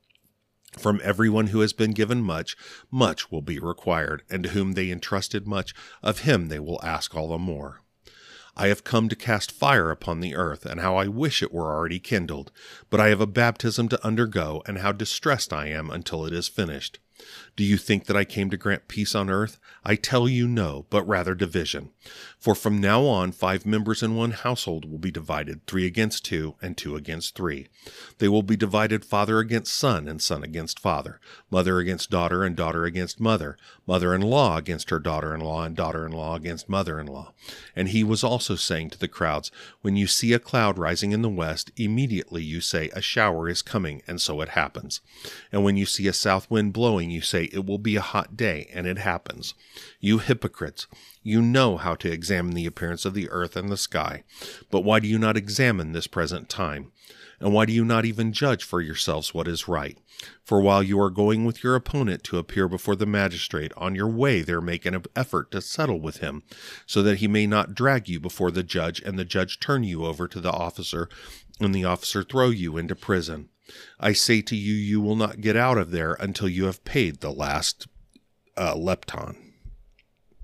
From everyone who has been given much, much will be required, and to whom they entrusted much, of him they will ask all the more. I have come to cast fire upon the earth, and how I wish it were already kindled. But I have a baptism to undergo, and how distressed I am until it is finished. Do you think that I came to grant peace on earth? I tell you no, but rather division. For from now on five members in one household will be divided, three against two, and two against three. They will be divided father against son, and son against father, mother against daughter, and daughter against mother, mother-in-law against her daughter-in-law, and daughter-in-law against mother-in-law. And he was also saying to the crowds, When you see a cloud rising in the west, immediately you say, A shower is coming, and so it happens. And when you see a south wind blowing, you say, It will be a hot day, and it happens. You hypocrites, you know how to examine the appearance of the earth and the sky. But why do you not examine this present time? And why do you not even judge for yourselves what is right? For while you are going with your opponent to appear before the magistrate, on your way there make an effort to settle with him, so that he may not drag you before the judge, and the judge turn you over to the officer, and the officer throw you into prison. I say to you, you will not get out of there until you have paid the last uh, lepton.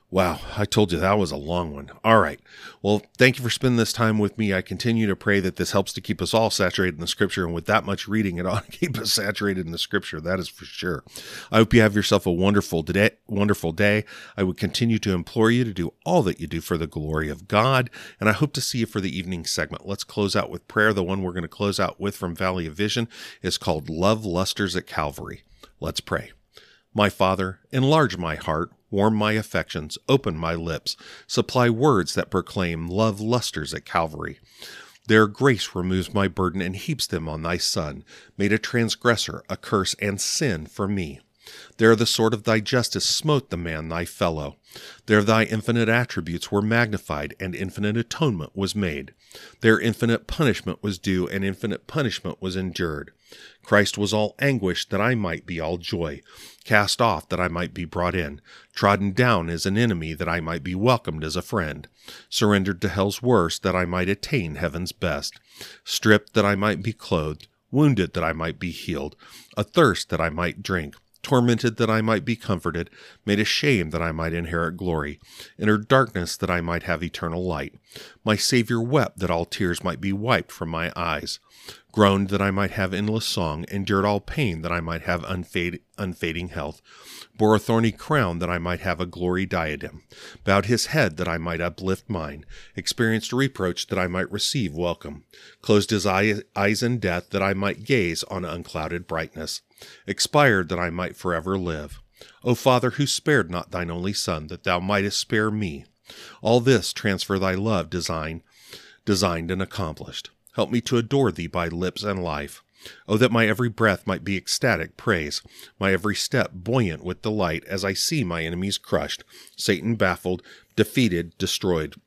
Wow, I told you that was a long one. All right. Well, thank you for spending this time with me. I continue to pray that this helps to keep us all saturated in the scripture. And with that much reading, it ought to keep us saturated in the scripture. That is for sure. I hope you have yourself a wonderful day. Wonderful day. I would continue to implore you to do all that you do for the glory of God. And I hope to see you for the evening segment. Let's close out with prayer. The one we're going to close out with from Valley of Vision is called Love Lusters at Calvary. Let's pray. My Father, enlarge my heart, warm my affections, open my lips, supply words that proclaim love lusters at Calvary. Their grace removes my burden and heaps them on thy Son, made a transgressor, a curse, and sin for me. There the sword of thy justice smote the man thy fellow. There thy infinite attributes were magnified, and infinite atonement was made. There infinite punishment was due, and infinite punishment was endured. Christ was all anguish, that I might be all joy, cast off, that I might be brought in, trodden down as an enemy, that I might be welcomed as a friend, surrendered to hell's worst, that I might attain heaven's best, stripped, that I might be clothed, wounded, that I might be healed, athirst, that I might drink, tormented that I might be comforted, made ashamed that I might inherit glory, entered darkness that I might have eternal light. My Savior wept that all tears might be wiped from my eyes, groaned that I might have endless song, endured all pain that I might have unfade, unfading health, bore a thorny crown that I might have a glory diadem, bowed his head that I might uplift mine, experienced reproach that I might receive welcome, closed his eye, eyes in death that I might gaze on unclouded brightness, expired that I might forever live. O Father, who spared not thine only Son, that thou mightest spare me, all this transfer thy love design, designed and accomplished. Help me to adore thee by lips and life. Oh, that my every breath might be ecstatic praise, my every step buoyant with delight, as I see my enemies crushed, Satan baffled, defeated, destroyed,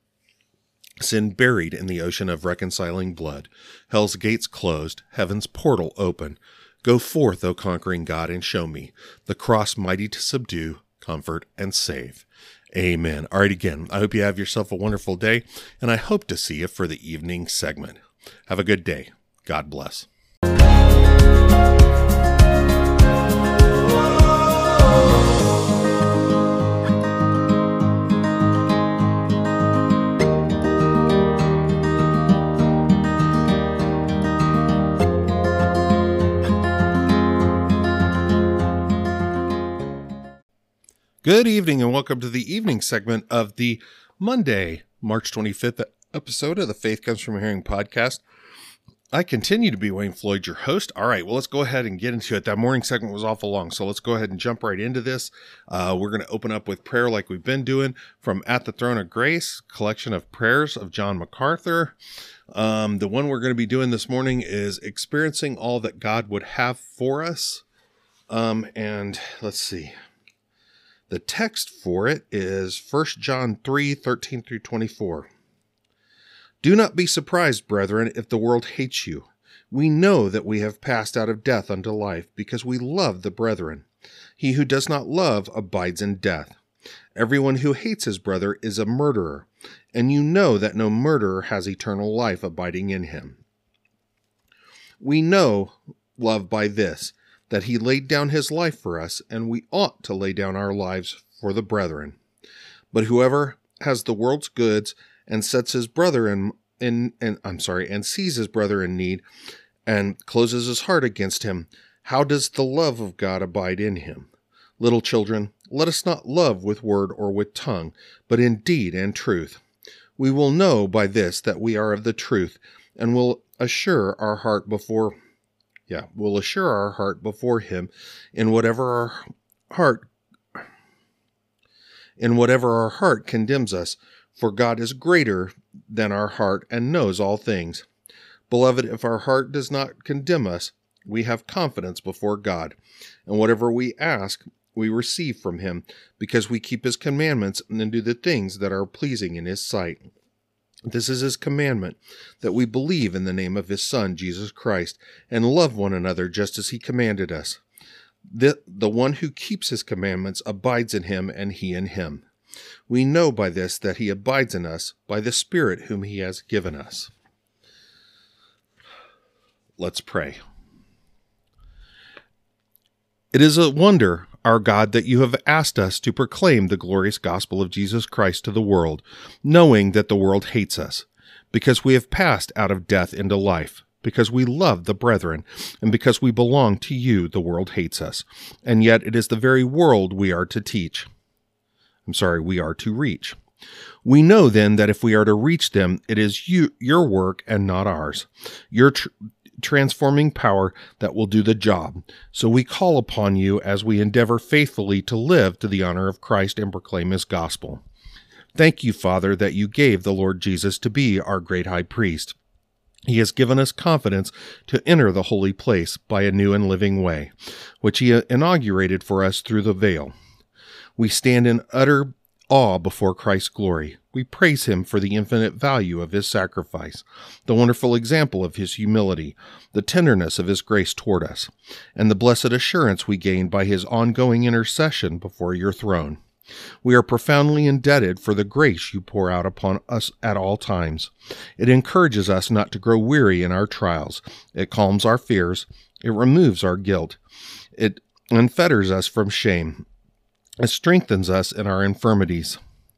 sin buried in the ocean of reconciling blood, hell's gates closed, heaven's portal open. Go forth, O conquering God, and show me the cross mighty to subdue, comfort, and save. Amen. All right, again, I hope you have yourself a wonderful day, and I hope to see you for the evening segment. Have a good day. God bless. Good evening and welcome to the evening segment of the Monday, March twenty-fifth episode of the Faith Comes From Hearing podcast. I continue to be Wayne Floyd, your host. All right, well, let's go ahead and get into it. That morning segment was awful long, so let's go ahead and jump right into this. Uh, we're going to open up with prayer like we've been doing from At the Throne of Grace, collection of prayers of John MacArthur. Um, the one we're going to be doing this morning is Experiencing All That God Would Have for Us. Um, and let's see. The text for it is First John three, thirteen through twenty-four. Do not be surprised, brethren, if the world hates you. We know that we have passed out of death unto life, because we love the brethren. He who does not love abides in death. Everyone who hates his brother is a murderer, and you know that no murderer has eternal life abiding in him. We know love by this, that he laid down his life for us, and we ought to lay down our lives for the brethren. But whoever has the world's goods and sets his brother in, in, in I'm sorry, and sees his brother in need, and closes his heart against him, how does the love of God abide in him? Little children, let us not love with word or with tongue, but in deed and truth. We will know by this that we are of the truth, and will assure our heart before Yeah, we'll assure our heart before him in whatever our heart in whatever our heart condemns us, for God is greater than our heart and knows all things. Beloved, if our heart does not condemn us, we have confidence before God, and whatever we ask, we receive from him, because we keep his commandments and do the things that are pleasing in his sight. This is his commandment, that we believe in the name of his Son, Jesus Christ, and love one another just as he commanded us. The, the one who keeps his commandments abides in him, and he in him. We know by this that he abides in us, by the Spirit whom he has given us. Let's pray. It is a wonder, our God, that you have asked us to proclaim the glorious gospel of Jesus Christ to the world, knowing that the world hates us, because we have passed out of death into life, because we love the brethren, and because we belong to you, the world hates us. And yet it is the very world we are to teach. I'm sorry, we are to reach. We know then that if we are to reach them, it is you, your work and not ours, your tr- transforming power that will do the job. So we call upon you as we endeavor faithfully to live to the honor of Christ and proclaim his gospel. Thank you, Father, that you gave the Lord Jesus to be our great high priest. He has given us confidence to enter the holy place by a new and living way, which he inaugurated for us through the veil. We stand in utter awe before Christ's glory. We praise him for the infinite value of his sacrifice, the wonderful example of his humility, the tenderness of his grace toward us, and the blessed assurance we gain by his ongoing intercession before your throne. We are profoundly indebted for the grace you pour out upon us at all times. It encourages us not to grow weary in our trials. It calms our fears. It removes our guilt. It unfetters us from shame. It strengthens us in our infirmities.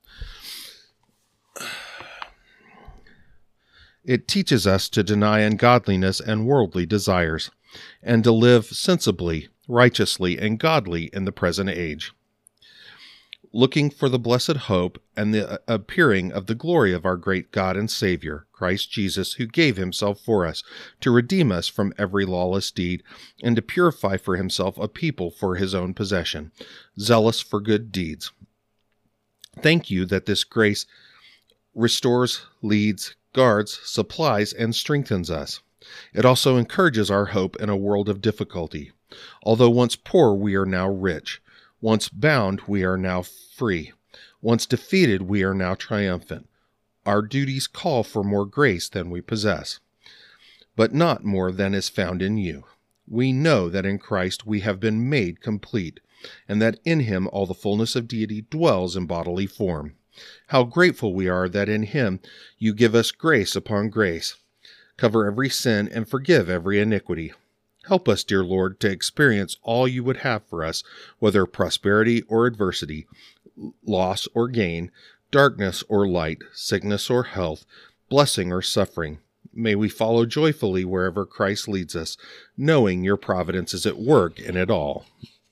It teaches us to deny ungodliness and worldly desires, and to live sensibly, righteously, and godly in the present age, looking for the blessed hope and the appearing of the glory of our great God and Savior, Christ Jesus, who gave himself for us, to redeem us from every lawless deed, and to purify for himself a people for his own possession, zealous for good deeds. Thank you that this grace restores, leads, guards, supplies, and strengthens us. It also encourages our hope in a world of difficulty. Although once poor, we are now rich. Once bound, we are now free. Once defeated, we are now triumphant. Our duties call for more grace than we possess, but not more than is found in you. We know that in Christ we have been made complete, and that in him all the fullness of deity dwells in bodily form. How grateful we are that in him you give us grace upon grace, cover every sin, and forgive every iniquity. Help us, dear Lord, to experience all you would have for us, whether prosperity or adversity, loss or gain, darkness or light, sickness or health, blessing or suffering. May we follow joyfully wherever Christ leads us, knowing your providence is at work in it all.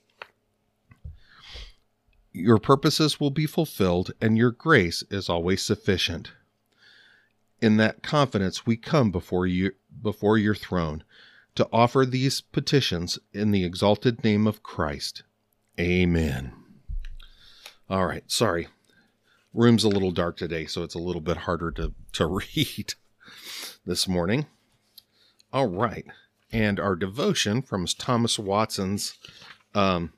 Your purposes will be fulfilled, and your grace is always sufficient. In that confidence we come before you, before your throne, to offer these petitions in the exalted name of Christ. Amen. All right, sorry. Room's a little dark today, so it's a little bit harder to, to read this morning. All right, and our devotion from Thomas Watson's um,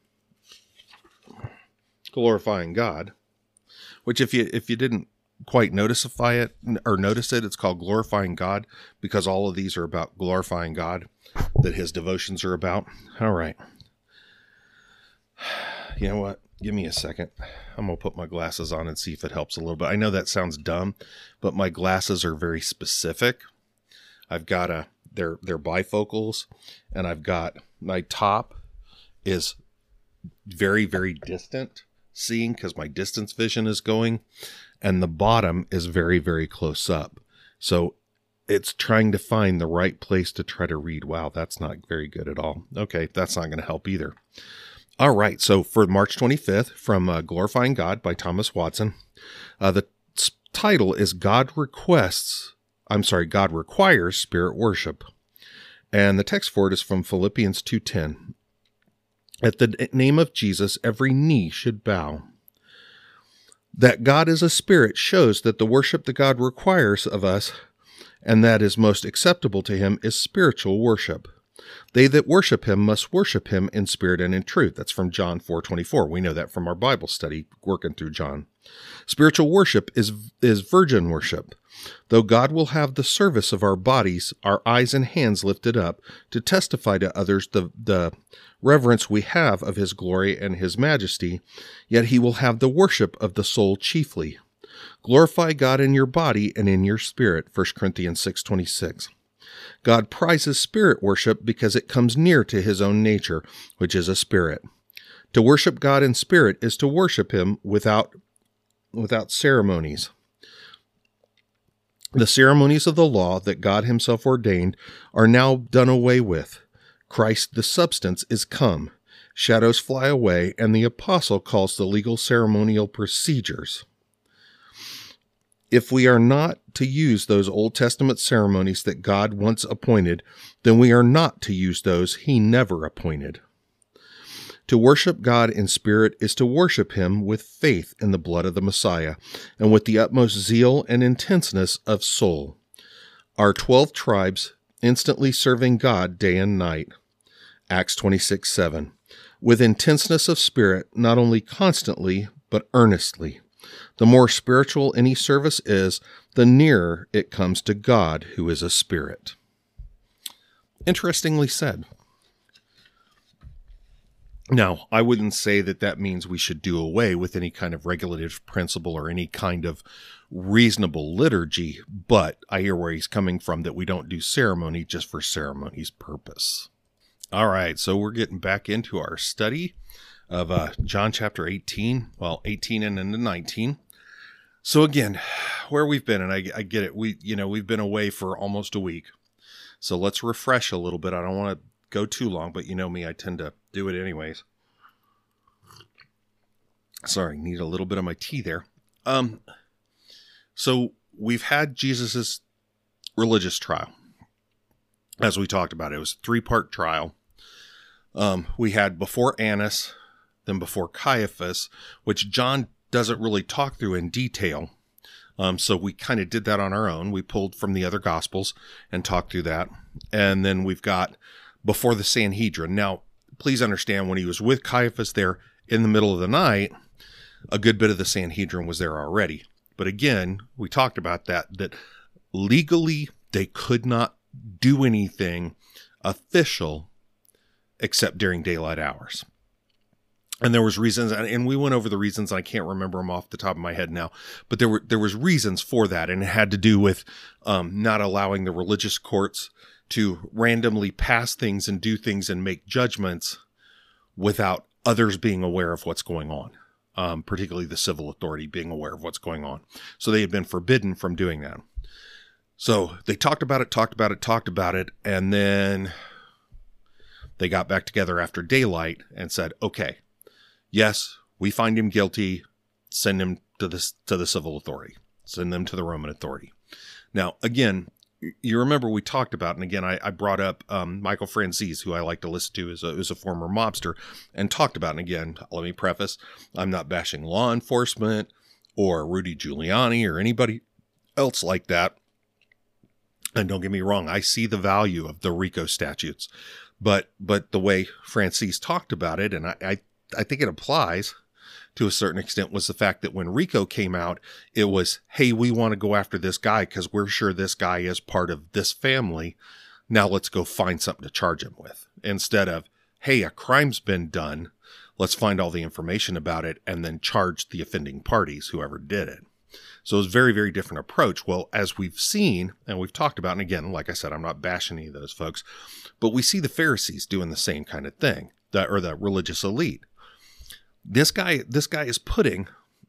Glorifying God, which if you if you didn't quite noticify it or notice it, it's called Glorifying God because all of these are about glorifying God, that his devotions are about. All right. You know what? Give me a second. I'm going to put my glasses on and see if it helps a little bit. I know that sounds dumb, but my glasses are very specific. I've got a, they're, they're bifocals, and I've got, my top is very, very distant seeing because my distance vision is going, and the bottom is very, very close up. So it's trying to find the right place to try to read. Wow, that's not very good at all. Okay, that's not going to help either. All right, so for March twenty-fifth, from uh, Glorifying God by Thomas Watson, uh, the t- title is God Requests, I'm sorry, God Requires Spirit Worship. And the text for it is from Philippians two ten. At the name of Jesus, every knee should bow. That God is a spirit shows that the worship that God requires of us, and that is most acceptable to him, is spiritual worship. They that worship him must worship him in spirit and in truth. That's from John four twenty-four. We know that from our Bible study working through John. Spiritual worship is, is virgin worship. Though God will have the service of our bodies, our eyes and hands lifted up to testify to others the, the reverence we have of his glory and his majesty, yet he will have the worship of the soul chiefly. Glorify God in your body and in your spirit, First Corinthians six twenty-six. God prizes spirit worship because it comes near to his own nature, which is a spirit. To worship God in spirit is to worship him without, without ceremonies. The ceremonies of the law that God himself ordained are now done away with. Christ, the substance, is come. Shadows fly away, and the apostle calls the legal ceremonial procedures. If we are not to use those Old Testament ceremonies that God once appointed, then we are not to use those he never appointed. To worship God in spirit is to worship him with faith in the blood of the Messiah and with the utmost zeal and intenseness of soul. Our twelve tribes instantly serving God day and night. Acts twenty-six seven. With intenseness of spirit, not only constantly, but earnestly. The more spiritual any service is, the nearer it comes to God, who is a spirit. Interestingly said. Now, I wouldn't say that that means we should do away with any kind of regulative principle or any kind of reasonable liturgy, but I hear where he's coming from, that we don't do ceremony just for ceremony's purpose. All right, so we're getting back into our study of uh, John chapter eighteen, well, eighteen and into nineteen. So again, where we've been, and I, I get it, we, you know, we've been away for almost a week. So let's refresh a little bit. I don't want to go too long, but you know me, I tend to do it anyways. Sorry, need a little bit of my tea there. Um, so we've had Jesus's religious trial. As we talked about, it was a three-part trial. Um, we had before Annas, then before Caiaphas, which John doesn't really talk through in detail. Um, so we kind of did that on our own. We pulled from the other Gospels and talked through that. And then we've got before the Sanhedrin. Now, please understand, when he was with Caiaphas there in the middle of the night, a good bit of the Sanhedrin was there already. But again, we talked about that, that legally they could not do anything official except during daylight hours. And there was reasons, and we went over the reasons, and I can't remember them off the top of my head now, but there were there was reasons for that, and it had to do with um, not allowing the religious courts to randomly pass things and do things and make judgments without others being aware of what's going on, um, particularly the civil authority being aware of what's going on. So they had been forbidden from doing that. So they talked about it, talked about it, talked about it, and then they got back together after daylight and said, okay, yes, we find him guilty, send him to the, to the civil authority, send them to the Roman authority. Now, again, you remember we talked about, and again, I, I brought up um, Michael Franzese, who I like to listen to as a, as a former mobster, and talked about, and again, let me preface, I'm not bashing law enforcement or Rudy Giuliani or anybody else like that. And don't get me wrong, I see the value of the RICO statutes, but but the way Franzese talked about it, and I, I, I think it applies to a certain extent, was the fact that when RICO came out, it was, hey, we want to go after this guy because we're sure this guy is part of this family. Now let's go find something to charge him with. Instead of, hey, a crime's been done, let's find all the information about it and then charge the offending parties, whoever did it. So it was a very, very different approach. Well, as we've seen, and we've talked about, and again, like I said, I'm not bashing any of those folks, but we see the Pharisees doing the same kind of thing, the, or the religious elite. This guy, this guy is putting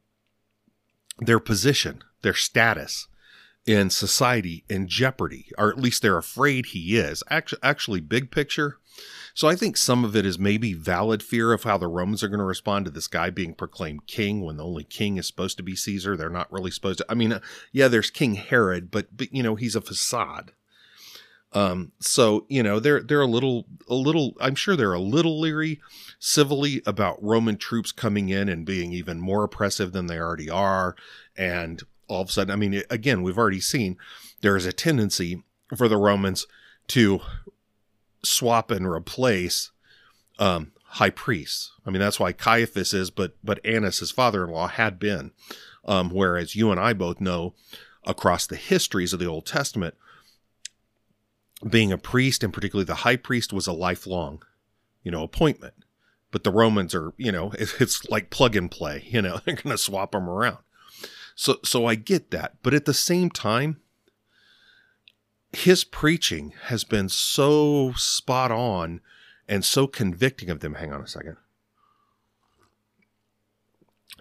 their position, their status in society in jeopardy, or at least they're afraid he is. Actually, actually, big picture. So I think some of it is maybe valid fear of how the Romans are going to respond to this guy being proclaimed king when the only king is supposed to be Caesar. They're not really supposed to. I mean, yeah, there's King Herod, but, but you know, he's a facade. Um, so, you know, they're, they're a little, a little, I'm sure they're a little leery civilly about Roman troops coming in and being even more oppressive than they already are. And all of a sudden, I mean, again, we've already seen there is a tendency for the Romans to swap and replace, um, high priests. I mean, that's why Caiaphas is, but, but Annas, his father-in-law, had been, um, whereas you and I both know across the histories of the Old Testament, being a priest, and particularly the high priest, was a lifelong, you know, appointment. But the Romans are, you know, it's like plug and play, you know, they're going to swap them around. So, so I get that. But at the same time, his preaching has been so spot on and so convicting of them. Hang on a second.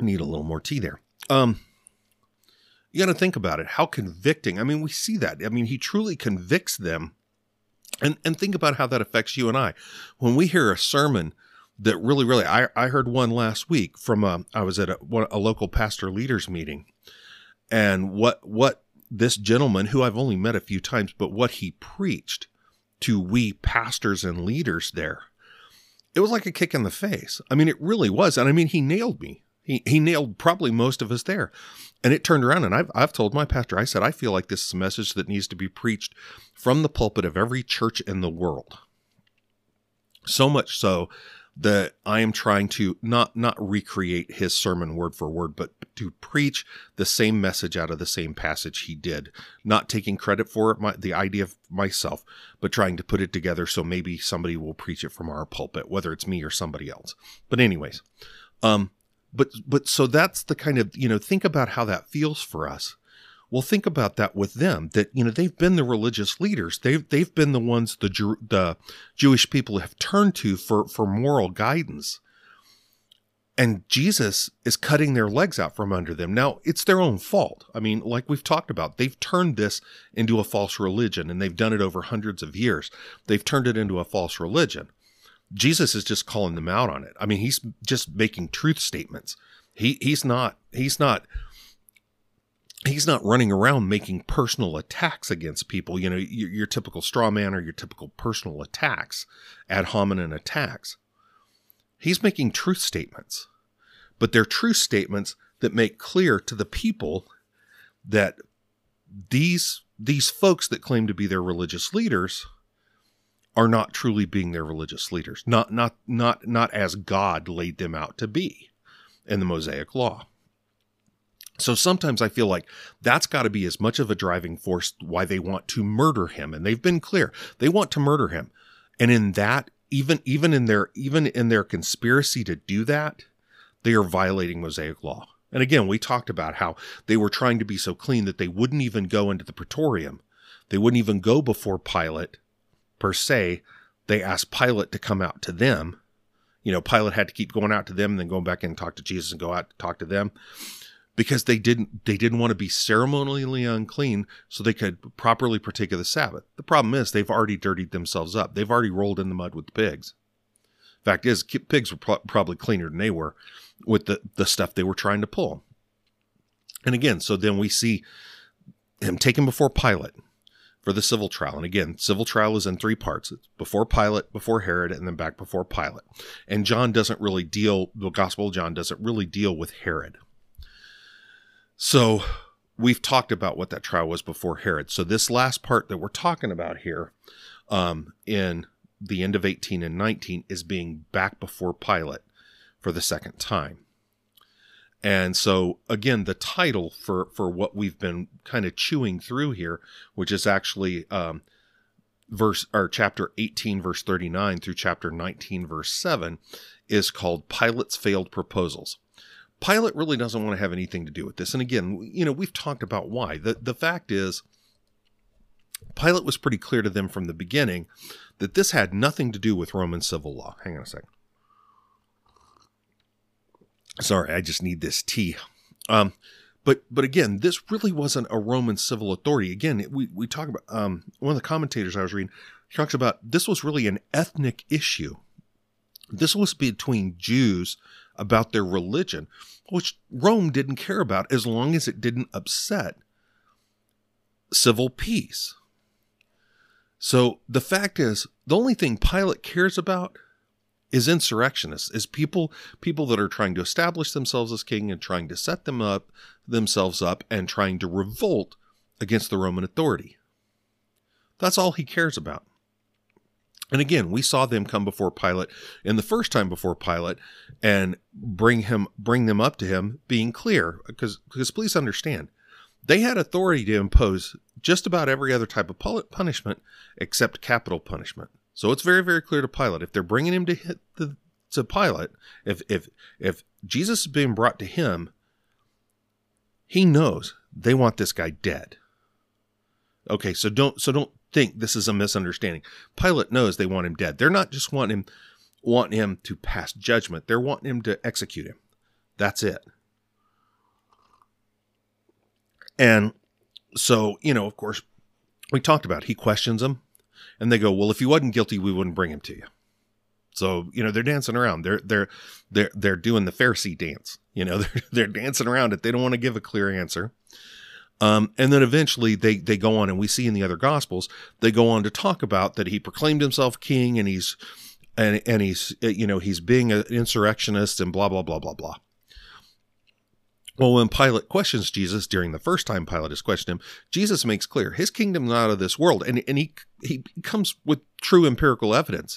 Need a little more tea there. Um, you got to think about it. How convicting. I mean, we see that. I mean, he truly convicts them. And and think about how that affects you and I. When we hear a sermon that really, really, I, I heard one last week from, a, I was at a, a local pastor leaders meeting. And what what this gentleman, who I've only met a few times, but what he preached to we pastors and leaders there, it was like a kick in the face. I mean, it really was. And I mean, he nailed me. He he nailed probably most of us there. And it turned around, and I've, I've told my pastor, I said, I feel like this is a message that needs to be preached from the pulpit of every church in the world. So much so that I am trying to not, not recreate his sermon word for word, but to preach the same message out of the same passage he did. Not taking credit for it, my, the idea of myself, but trying to put it together so maybe somebody will preach it from our pulpit, whether it's me or somebody else. But anyways, um, But, but so that's the kind of, you know, think about how that feels for us. Well, think about that with them, that, you know, they've been the religious leaders. They've, they've been the ones the, Jew, the Jewish people have turned to for, for moral guidance. And Jesus is cutting their legs out from under them. Now, it's their own fault. I mean, like we've talked about, they've turned this into a false religion, and they've done it over hundreds of years. They've turned it into a false religion. Jesus is just calling them out on it. I mean, he's just making truth statements. He he's not he's not he's not running around making personal attacks against people. You know, your, your typical straw man or your typical personal attacks, ad hominem attacks. He's making truth statements, but they're truth statements that make clear to the people that these these folks that claim to be their religious leaders are not truly being their religious leaders, not not not not as God laid them out to be in the Mosaic Law. So sometimes I feel like that's got to be as much of a driving force why they want to murder him, and they've been clear they want to murder him. And in that, even even in their even in their conspiracy to do that, they are violating Mosaic Law. And again, we talked about how they were trying to be so clean that they wouldn't even go into the Praetorium. They wouldn't even go before Pilate. Per se, they asked Pilate to come out to them. You know, Pilate had to keep going out to them and then going back in and talk to Jesus and go out to talk to them because they didn't they didn't want to be ceremonially unclean so they could properly partake of the Sabbath. The problem is they've already dirtied themselves up. They've already rolled in the mud with the pigs. Fact is, pigs were pro- probably cleaner than they were with the, the stuff they were trying to pull. And again, so then we see him taken before Pilate for the civil trial. And again, civil trial is in three parts. It's before Pilate, before Herod, and then back before Pilate. And John doesn't really deal, the Gospel of John doesn't really deal with Herod. So we've talked about what that trial was before Herod. So this last part that we're talking about here um, in the end of eighteen and nineteen is being back before Pilate for the second time. And so, again, the title for, for what we've been kind of chewing through here, which is actually um, verse or chapter eighteen, verse thirty-nine through chapter nineteen, verse seven, is called Pilate's Failed Proposals. Pilate really doesn't want to have anything to do with this. And again, you know, we've talked about why. The, the fact is, Pilate was pretty clear to them from the beginning that this had nothing to do with Roman civil law. Hang on a second. Sorry, I just need this tea. Um, but but again, this really wasn't a Roman civil authority. Again, it, we, we talk about, um, one of the commentators I was reading, he talks about this was really an ethnic issue. This was between Jews about their religion, which Rome didn't care about as long as it didn't upset civil peace. So the fact is, the only thing Pilate cares about is insurrectionists, is people people that are trying to establish themselves as king and trying to set them up themselves up and trying to revolt against the Roman authority. That's all he cares about. And again, we saw them come before Pilate in the first time before Pilate and bring him bring them up to him, being clear, because because please understand, they had authority to impose just about every other type of punishment except capital punishment. So it's very, very clear to Pilate. If they're bringing him to hit the, to Pilate, if if if Jesus is being brought to him, he knows they want this guy dead. Okay, so don't so don't think this is a misunderstanding. Pilate knows they want him dead. They're not just wanting him wanting him to pass judgment. They're wanting him to execute him. That's it. And so, you know, of course, we talked about it. He questions them, and they go, well, if he wasn't guilty, we wouldn't bring him to you. So, you know, they're dancing around. They're they're they're they're doing the Pharisee dance. You know, they're they're dancing around it. They don't want to give a clear answer. Um, and then eventually they they go on, and we see in the other Gospels, they go on to talk about that he proclaimed himself king, and he's and and he's you know he's being an insurrectionist and blah blah blah blah blah. Well, when Pilate questions Jesus during the first time Pilate has questioned him, Jesus makes clear his kingdom's not of this world, and and he he comes with true empirical evidence.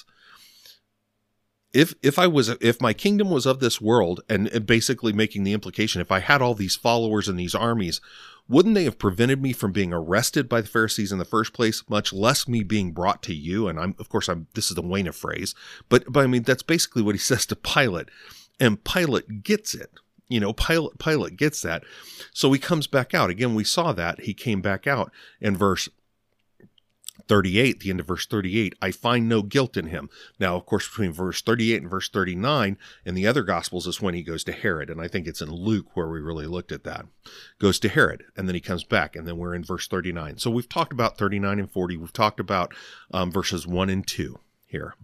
If if I was if my kingdom was of this world, and, and basically making the implication, if I had all these followers and these armies, wouldn't they have prevented me from being arrested by the Pharisees in the first place, much less me being brought to you? And I'm, of course, I'm. This is the Wayne phrase, but but I mean that's basically what he says to Pilate, and Pilate gets it. You know, Pilate, Pilate gets that. So he comes back out. Again, we saw that. He came back out in verse thirty-eight, the end of verse thirty-eight. I find no guilt in him. Now, of course, between verse thirty-eight and verse thirty-nine in the other Gospels is when he goes to Herod. And I think it's in Luke where we really looked at that. Goes to Herod, and then he comes back, and then we're in verse thirty-nine. So we've talked about thirty-nine and forty. We've talked about um, verses one and two here.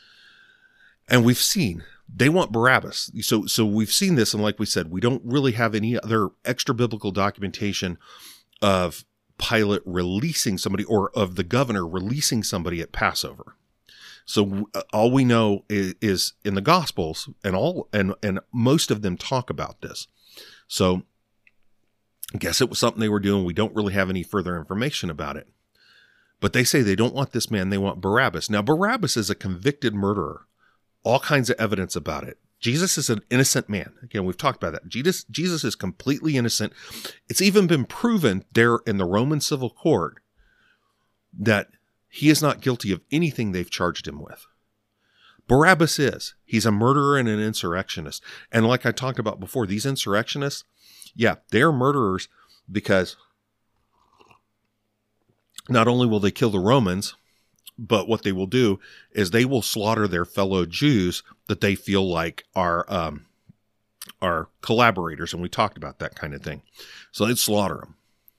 And we've seen they want Barabbas. So, so we've seen this, and like we said, we don't really have any other extra biblical documentation of Pilate releasing somebody, or of the governor releasing somebody at Passover. So uh, all we know is, is in the Gospels, and all and and most of them talk about this. So I guess it was something they were doing. We don't really have any further information about it. But they say they don't want this man, they want Barabbas. Now, Barabbas is a convicted murderer. All kinds of evidence about it. Jesus is an innocent man. Again, we've talked about that. Jesus, Jesus is completely innocent. It's even been proven there in the Roman civil court that he is not guilty of anything they've charged him with. Barabbas is. He's a murderer and an insurrectionist. And like I talked about before, these insurrectionists, yeah, they're murderers because not only will they kill the Romans, but what they will do is they will slaughter their fellow Jews that they feel like are um, are collaborators, and we talked about that kind of thing. So they'd slaughter them.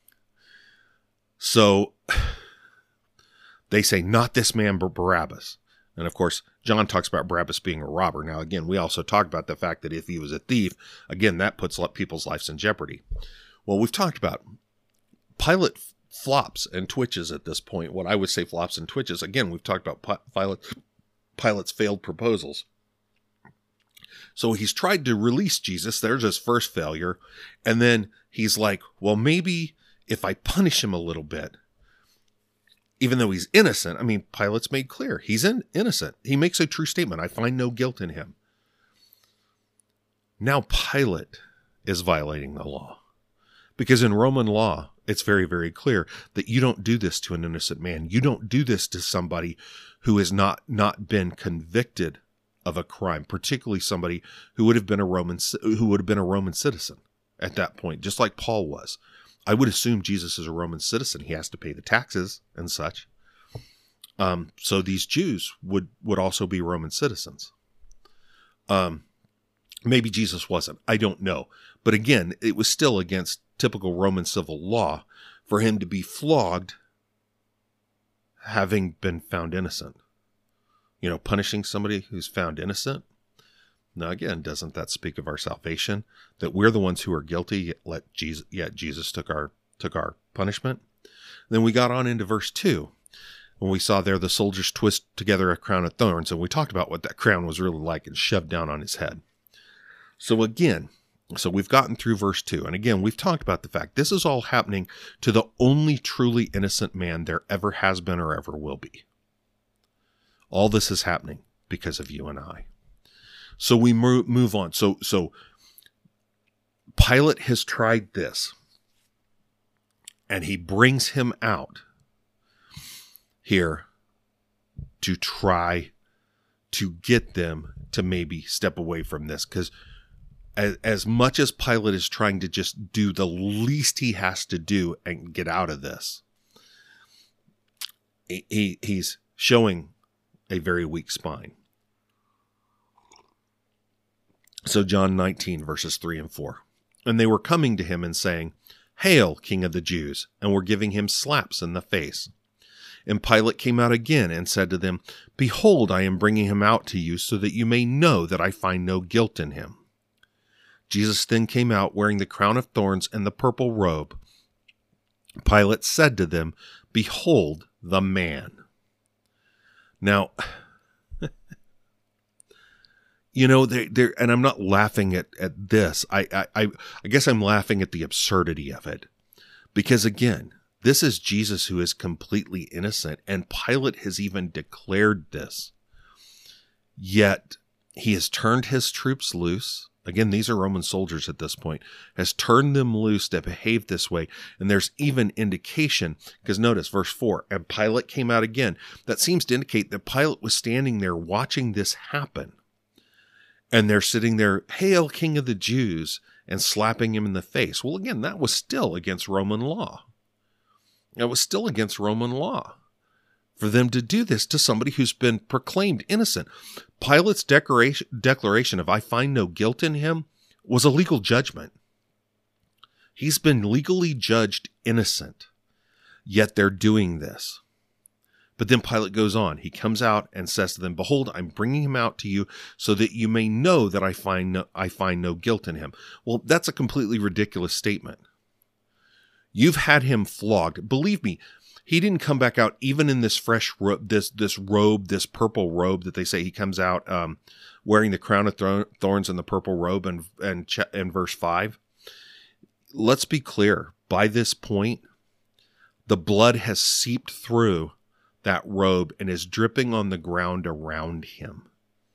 So they say, not this man, but Barabbas. And of course, John talks about Barabbas being a robber. Now, again, we also talked about the fact that if he was a thief, again, that puts people's lives in jeopardy. Well, we've talked about Pilate flops and twitches at this point. What I would say flops and twitches. Again, we've talked about Pilate, Pilate's failed proposals. So he's tried to release Jesus. There's his first failure. And then he's like, well, maybe if I punish him a little bit, even though he's innocent. I mean, Pilate's made clear he's in, innocent. He makes a true statement. I find no guilt in him. Now Pilate is violating the law. Because in Roman law, it's very, very clear that you don't do this to an innocent man. You don't do this to somebody who has not, not been convicted of a crime, particularly somebody who would have been a Roman, who would have been a Roman citizen at that point, just like Paul was. I would assume Jesus is a Roman citizen. He has to pay the taxes and such. Um, so these Jews would, would also be Roman citizens. Um, maybe Jesus wasn't. I don't know. But again, it was still against typical Roman civil law for him to be flogged having been found innocent. You know, punishing somebody who's found innocent. Now, again, doesn't that speak of our salvation? That we're the ones who are guilty, yet let Jesus, yet Jesus took our took our punishment. Then we got on into verse two, when we saw there the soldiers twist together a crown of thorns, and we talked about what that crown was really like and shoved down on his head. So again, so we've gotten through verse two, and again, we've talked about the fact this is all happening to the only truly innocent man there ever has been or ever will be. All this is happening because of you and I. So we move on. So, so Pilate has tried this, and he brings him out here to try to get them to maybe step away from this. Because as, as much as Pilate is trying to just do the least he has to do and get out of this, he, he's showing a very weak spine. So John nineteen, verses three and four. And they were coming to him and saying, "Hail, King of the Jews," and were giving him slaps in the face. And Pilate came out again and said to them, "Behold, I am bringing him out to you so that you may know that I find no guilt in him." Jesus then came out wearing the crown of thorns and the purple robe. Pilate said to them, "Behold the man." Now, you know, they they and I'm not laughing at, at this. I, I I guess I'm laughing at the absurdity of it. Because again, this is Jesus who is completely innocent, and Pilate has even declared this. Yet he has turned his troops loose. Again, these are Roman soldiers at this point, has turned them loose to behave this way. And there's even indication, because notice verse four, and Pilate came out again. That seems to indicate that Pilate was standing there watching this happen. And they're sitting there, "Hail, King of the Jews," and slapping him in the face. Well, again, that was still against Roman law. It was still against Roman law for them to do this to somebody who's been proclaimed innocent. Pilate's declaration, declaration of "I find no guilt in him" was a legal judgment. He's been legally judged innocent, yet they're doing this. But then Pilate goes on. He comes out and says to them, "Behold, I'm bringing him out to you so that you may know that I find no, I find no guilt in him." Well, that's a completely ridiculous statement. You've had him flogged. Believe me, he didn't come back out even in this fresh ro- this this robe, this purple robe that they say he comes out um, wearing the crown of thro- thorns and the purple robe and and ch- and verse five. Let's be clear. By this point, the blood has seeped through that robe and is dripping on the ground around him.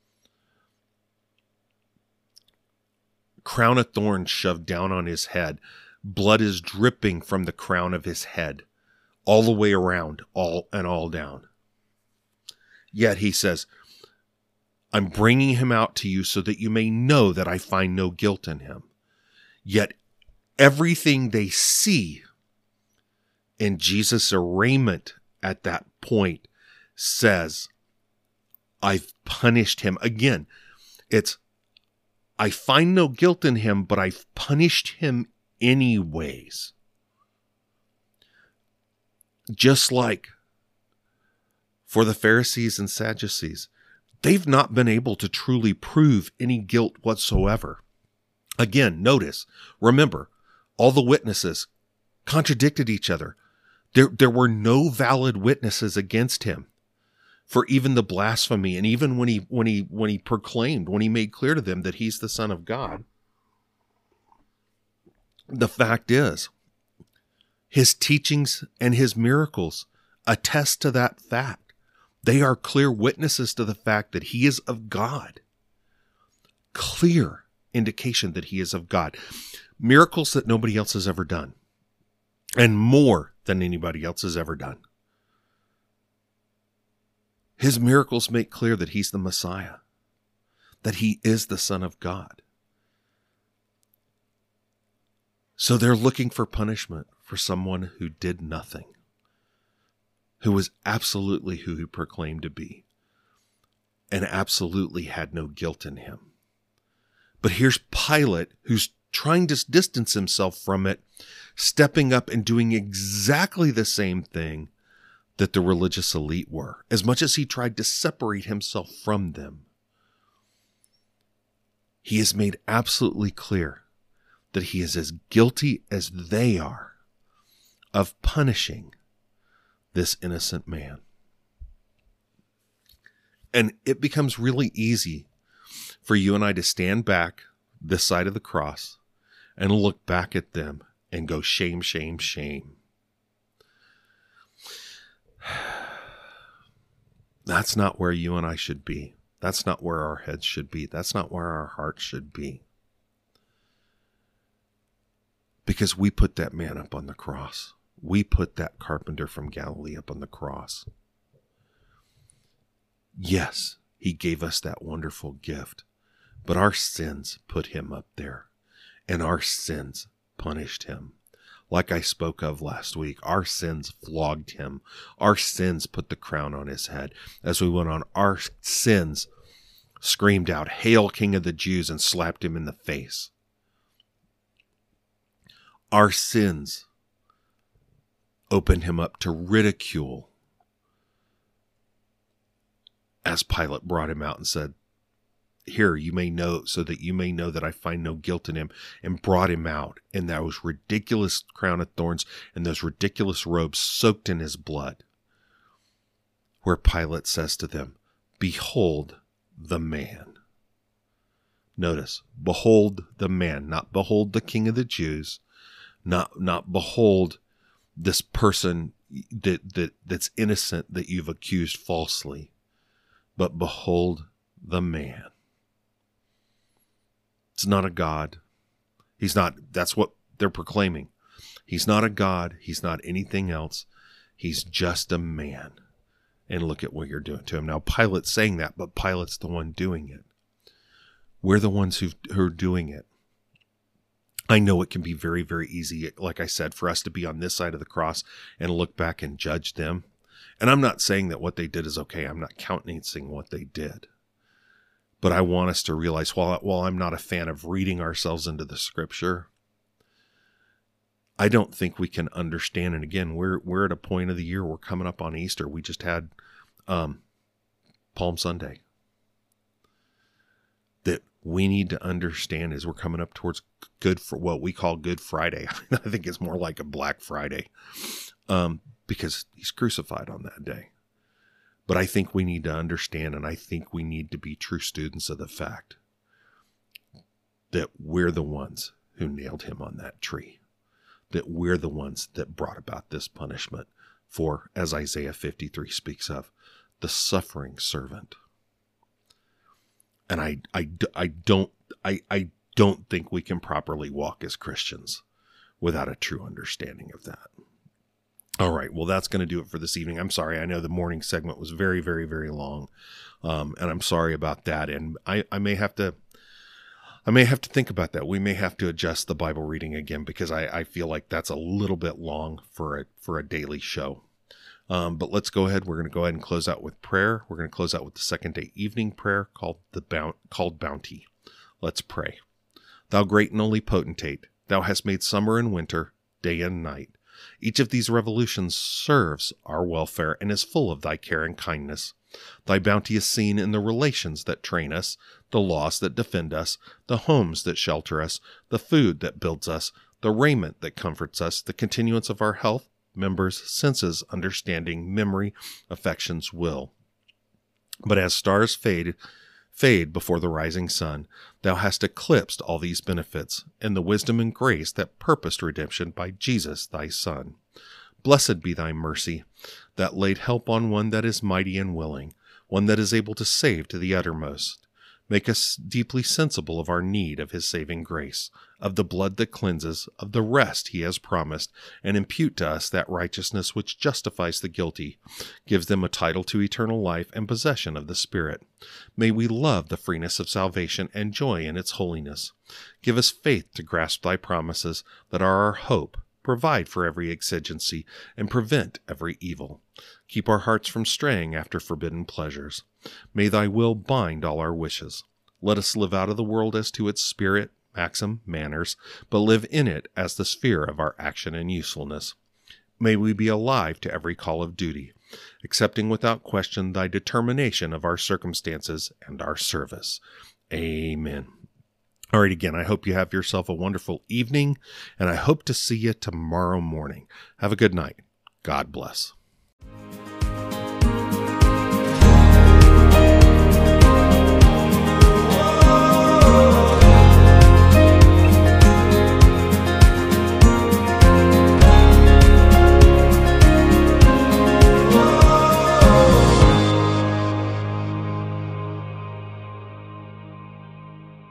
Crown of thorns shoved down on his head. Blood is dripping from the crown of his head all the way around, all and all down. Yet he says, "I'm bringing him out to you so that you may know that I find no guilt in him." Yet everything they see in Jesus' arraignment at that point says, "I've punished him." Again, it's, I find no guilt in him, but I've punished him anyways. Just like for the Pharisees and Sadducees, they've not been able to truly prove any guilt whatsoever. Again, notice, remember, all the witnesses contradicted each other. There, there were no valid witnesses against him for even the blasphemy, and even when he when he when he proclaimed, when he made clear to them that he's the Son of God. The fact is, his teachings and his miracles attest to that fact. They are clear witnesses to the fact that he is of God. Clear indication that he is of God. Miracles that nobody else has ever done. And more than anybody else has ever done. His miracles make clear that he's the Messiah. That he is the Son of God. So they're looking for punishment for someone who did nothing, who was absolutely who he proclaimed to be, and absolutely had no guilt in him. But here's Pilate, who's trying to distance himself from it, stepping up and doing exactly the same thing that the religious elite were, as much as he tried to separate himself from them. He has made absolutely clear that he is as guilty as they are of punishing this innocent man. And it becomes really easy for you and I to stand back this side of the cross and look back at them and go, shame, shame, shame. That's not where you and I should be. That's not where our heads should be. That's not where our hearts should be. Because we put that man up on the cross. We put that carpenter from Galilee up on the cross. Yes, he gave us that wonderful gift, but our sins put him up there, and our sins punished him. Like I spoke of last week, our sins flogged him. Our sins put the crown on his head. As we went on, our sins screamed out, "Hail, King of the Jews," and slapped him in the face. Our sins opened him up to ridicule as Pilate brought him out and said, here, you may know, so that you may know that I find no guilt in him, and brought him out. And that was ridiculous crown of thorns and those ridiculous robes soaked in his blood, where Pilate says to them, behold the man. Notice, behold the man, not behold the King of the Jews, not, not behold this person that, that, that's innocent that you've accused falsely, but behold the man. It's not a God. He's not, that's what they're proclaiming. He's not a God. He's not anything else. He's just a man. And look at what you're doing to him. Now, Pilate's saying that, but Pilate's the one doing it. We're the ones who've, who are doing it. I know it can be very, very easy, like I said, for us to be on this side of the cross and look back and judge them. And I'm not saying that what they did is okay. I'm not countenancing what they did. But I want us to realize, while, while I'm not a fan of reading ourselves into the scripture, I don't think we can understand. And again, we're we're at a point of the year, we're coming up on Easter. We just had um, Palm Sunday. That we need to understand as we're coming up towards good for what we call Good Friday. I think it's more like a Black Friday, um, because he's crucified on that day. But I think we need to understand, and I think we need to be true students of the fact that we're the ones who nailed him on that tree, that we're the ones that brought about this punishment for, as Isaiah fifty-three speaks of, the suffering servant. And I, I, I don't, I, I don't think we can properly walk as Christians without a true understanding of that. All right, well, that's going to do it for this evening. I'm sorry. I know the morning segment was very, very, very long, um, and I'm sorry about that. And I, I may have to, I may have to think about that. We may have to adjust the Bible reading again, because I, I feel like that's a little bit long for a for a daily show. Um, but let's go ahead. We're going to go ahead and close out with prayer. We're going to close out with the second day evening prayer called the Bount, called Bounty. Let's pray. Thou great and only potentate, thou hast made summer and winter, day and night. Each of these revolutions serves our welfare and is full of thy care and kindness. Thy bounty is seen in the relations that train us, the laws that defend us, the homes that shelter us, the food that builds us, the raiment that comforts us, the continuance of our health, members, senses, understanding, memory, affections, will. But as stars fade, fade before the rising sun, thou hast eclipsed all these benefits, and the wisdom and grace that purposed redemption by Jesus thy Son. Blessed be thy mercy, that laid help on one that is mighty and willing, one that is able to save to the uttermost. Make us deeply sensible of our need of his saving grace, of the blood that cleanses, of the rest he has promised, and impute to us that righteousness which justifies the guilty, gives them a title to eternal life and possession of the Spirit. May we love the freeness of salvation and joy in its holiness. Give us faith to grasp thy promises that are our hope, provide for every exigency, and prevent every evil. Keep our hearts from straying after forbidden pleasures. May thy will bind all our wishes. Let us live out of the world as to its spirit, maxim, manners, but live in it as the sphere of our action and usefulness. May we be alive to every call of duty, accepting without question thy determination of our circumstances and our service. Amen. All right, again, I hope you have yourself a wonderful evening, and I hope to see you tomorrow morning. Have a good night. God bless.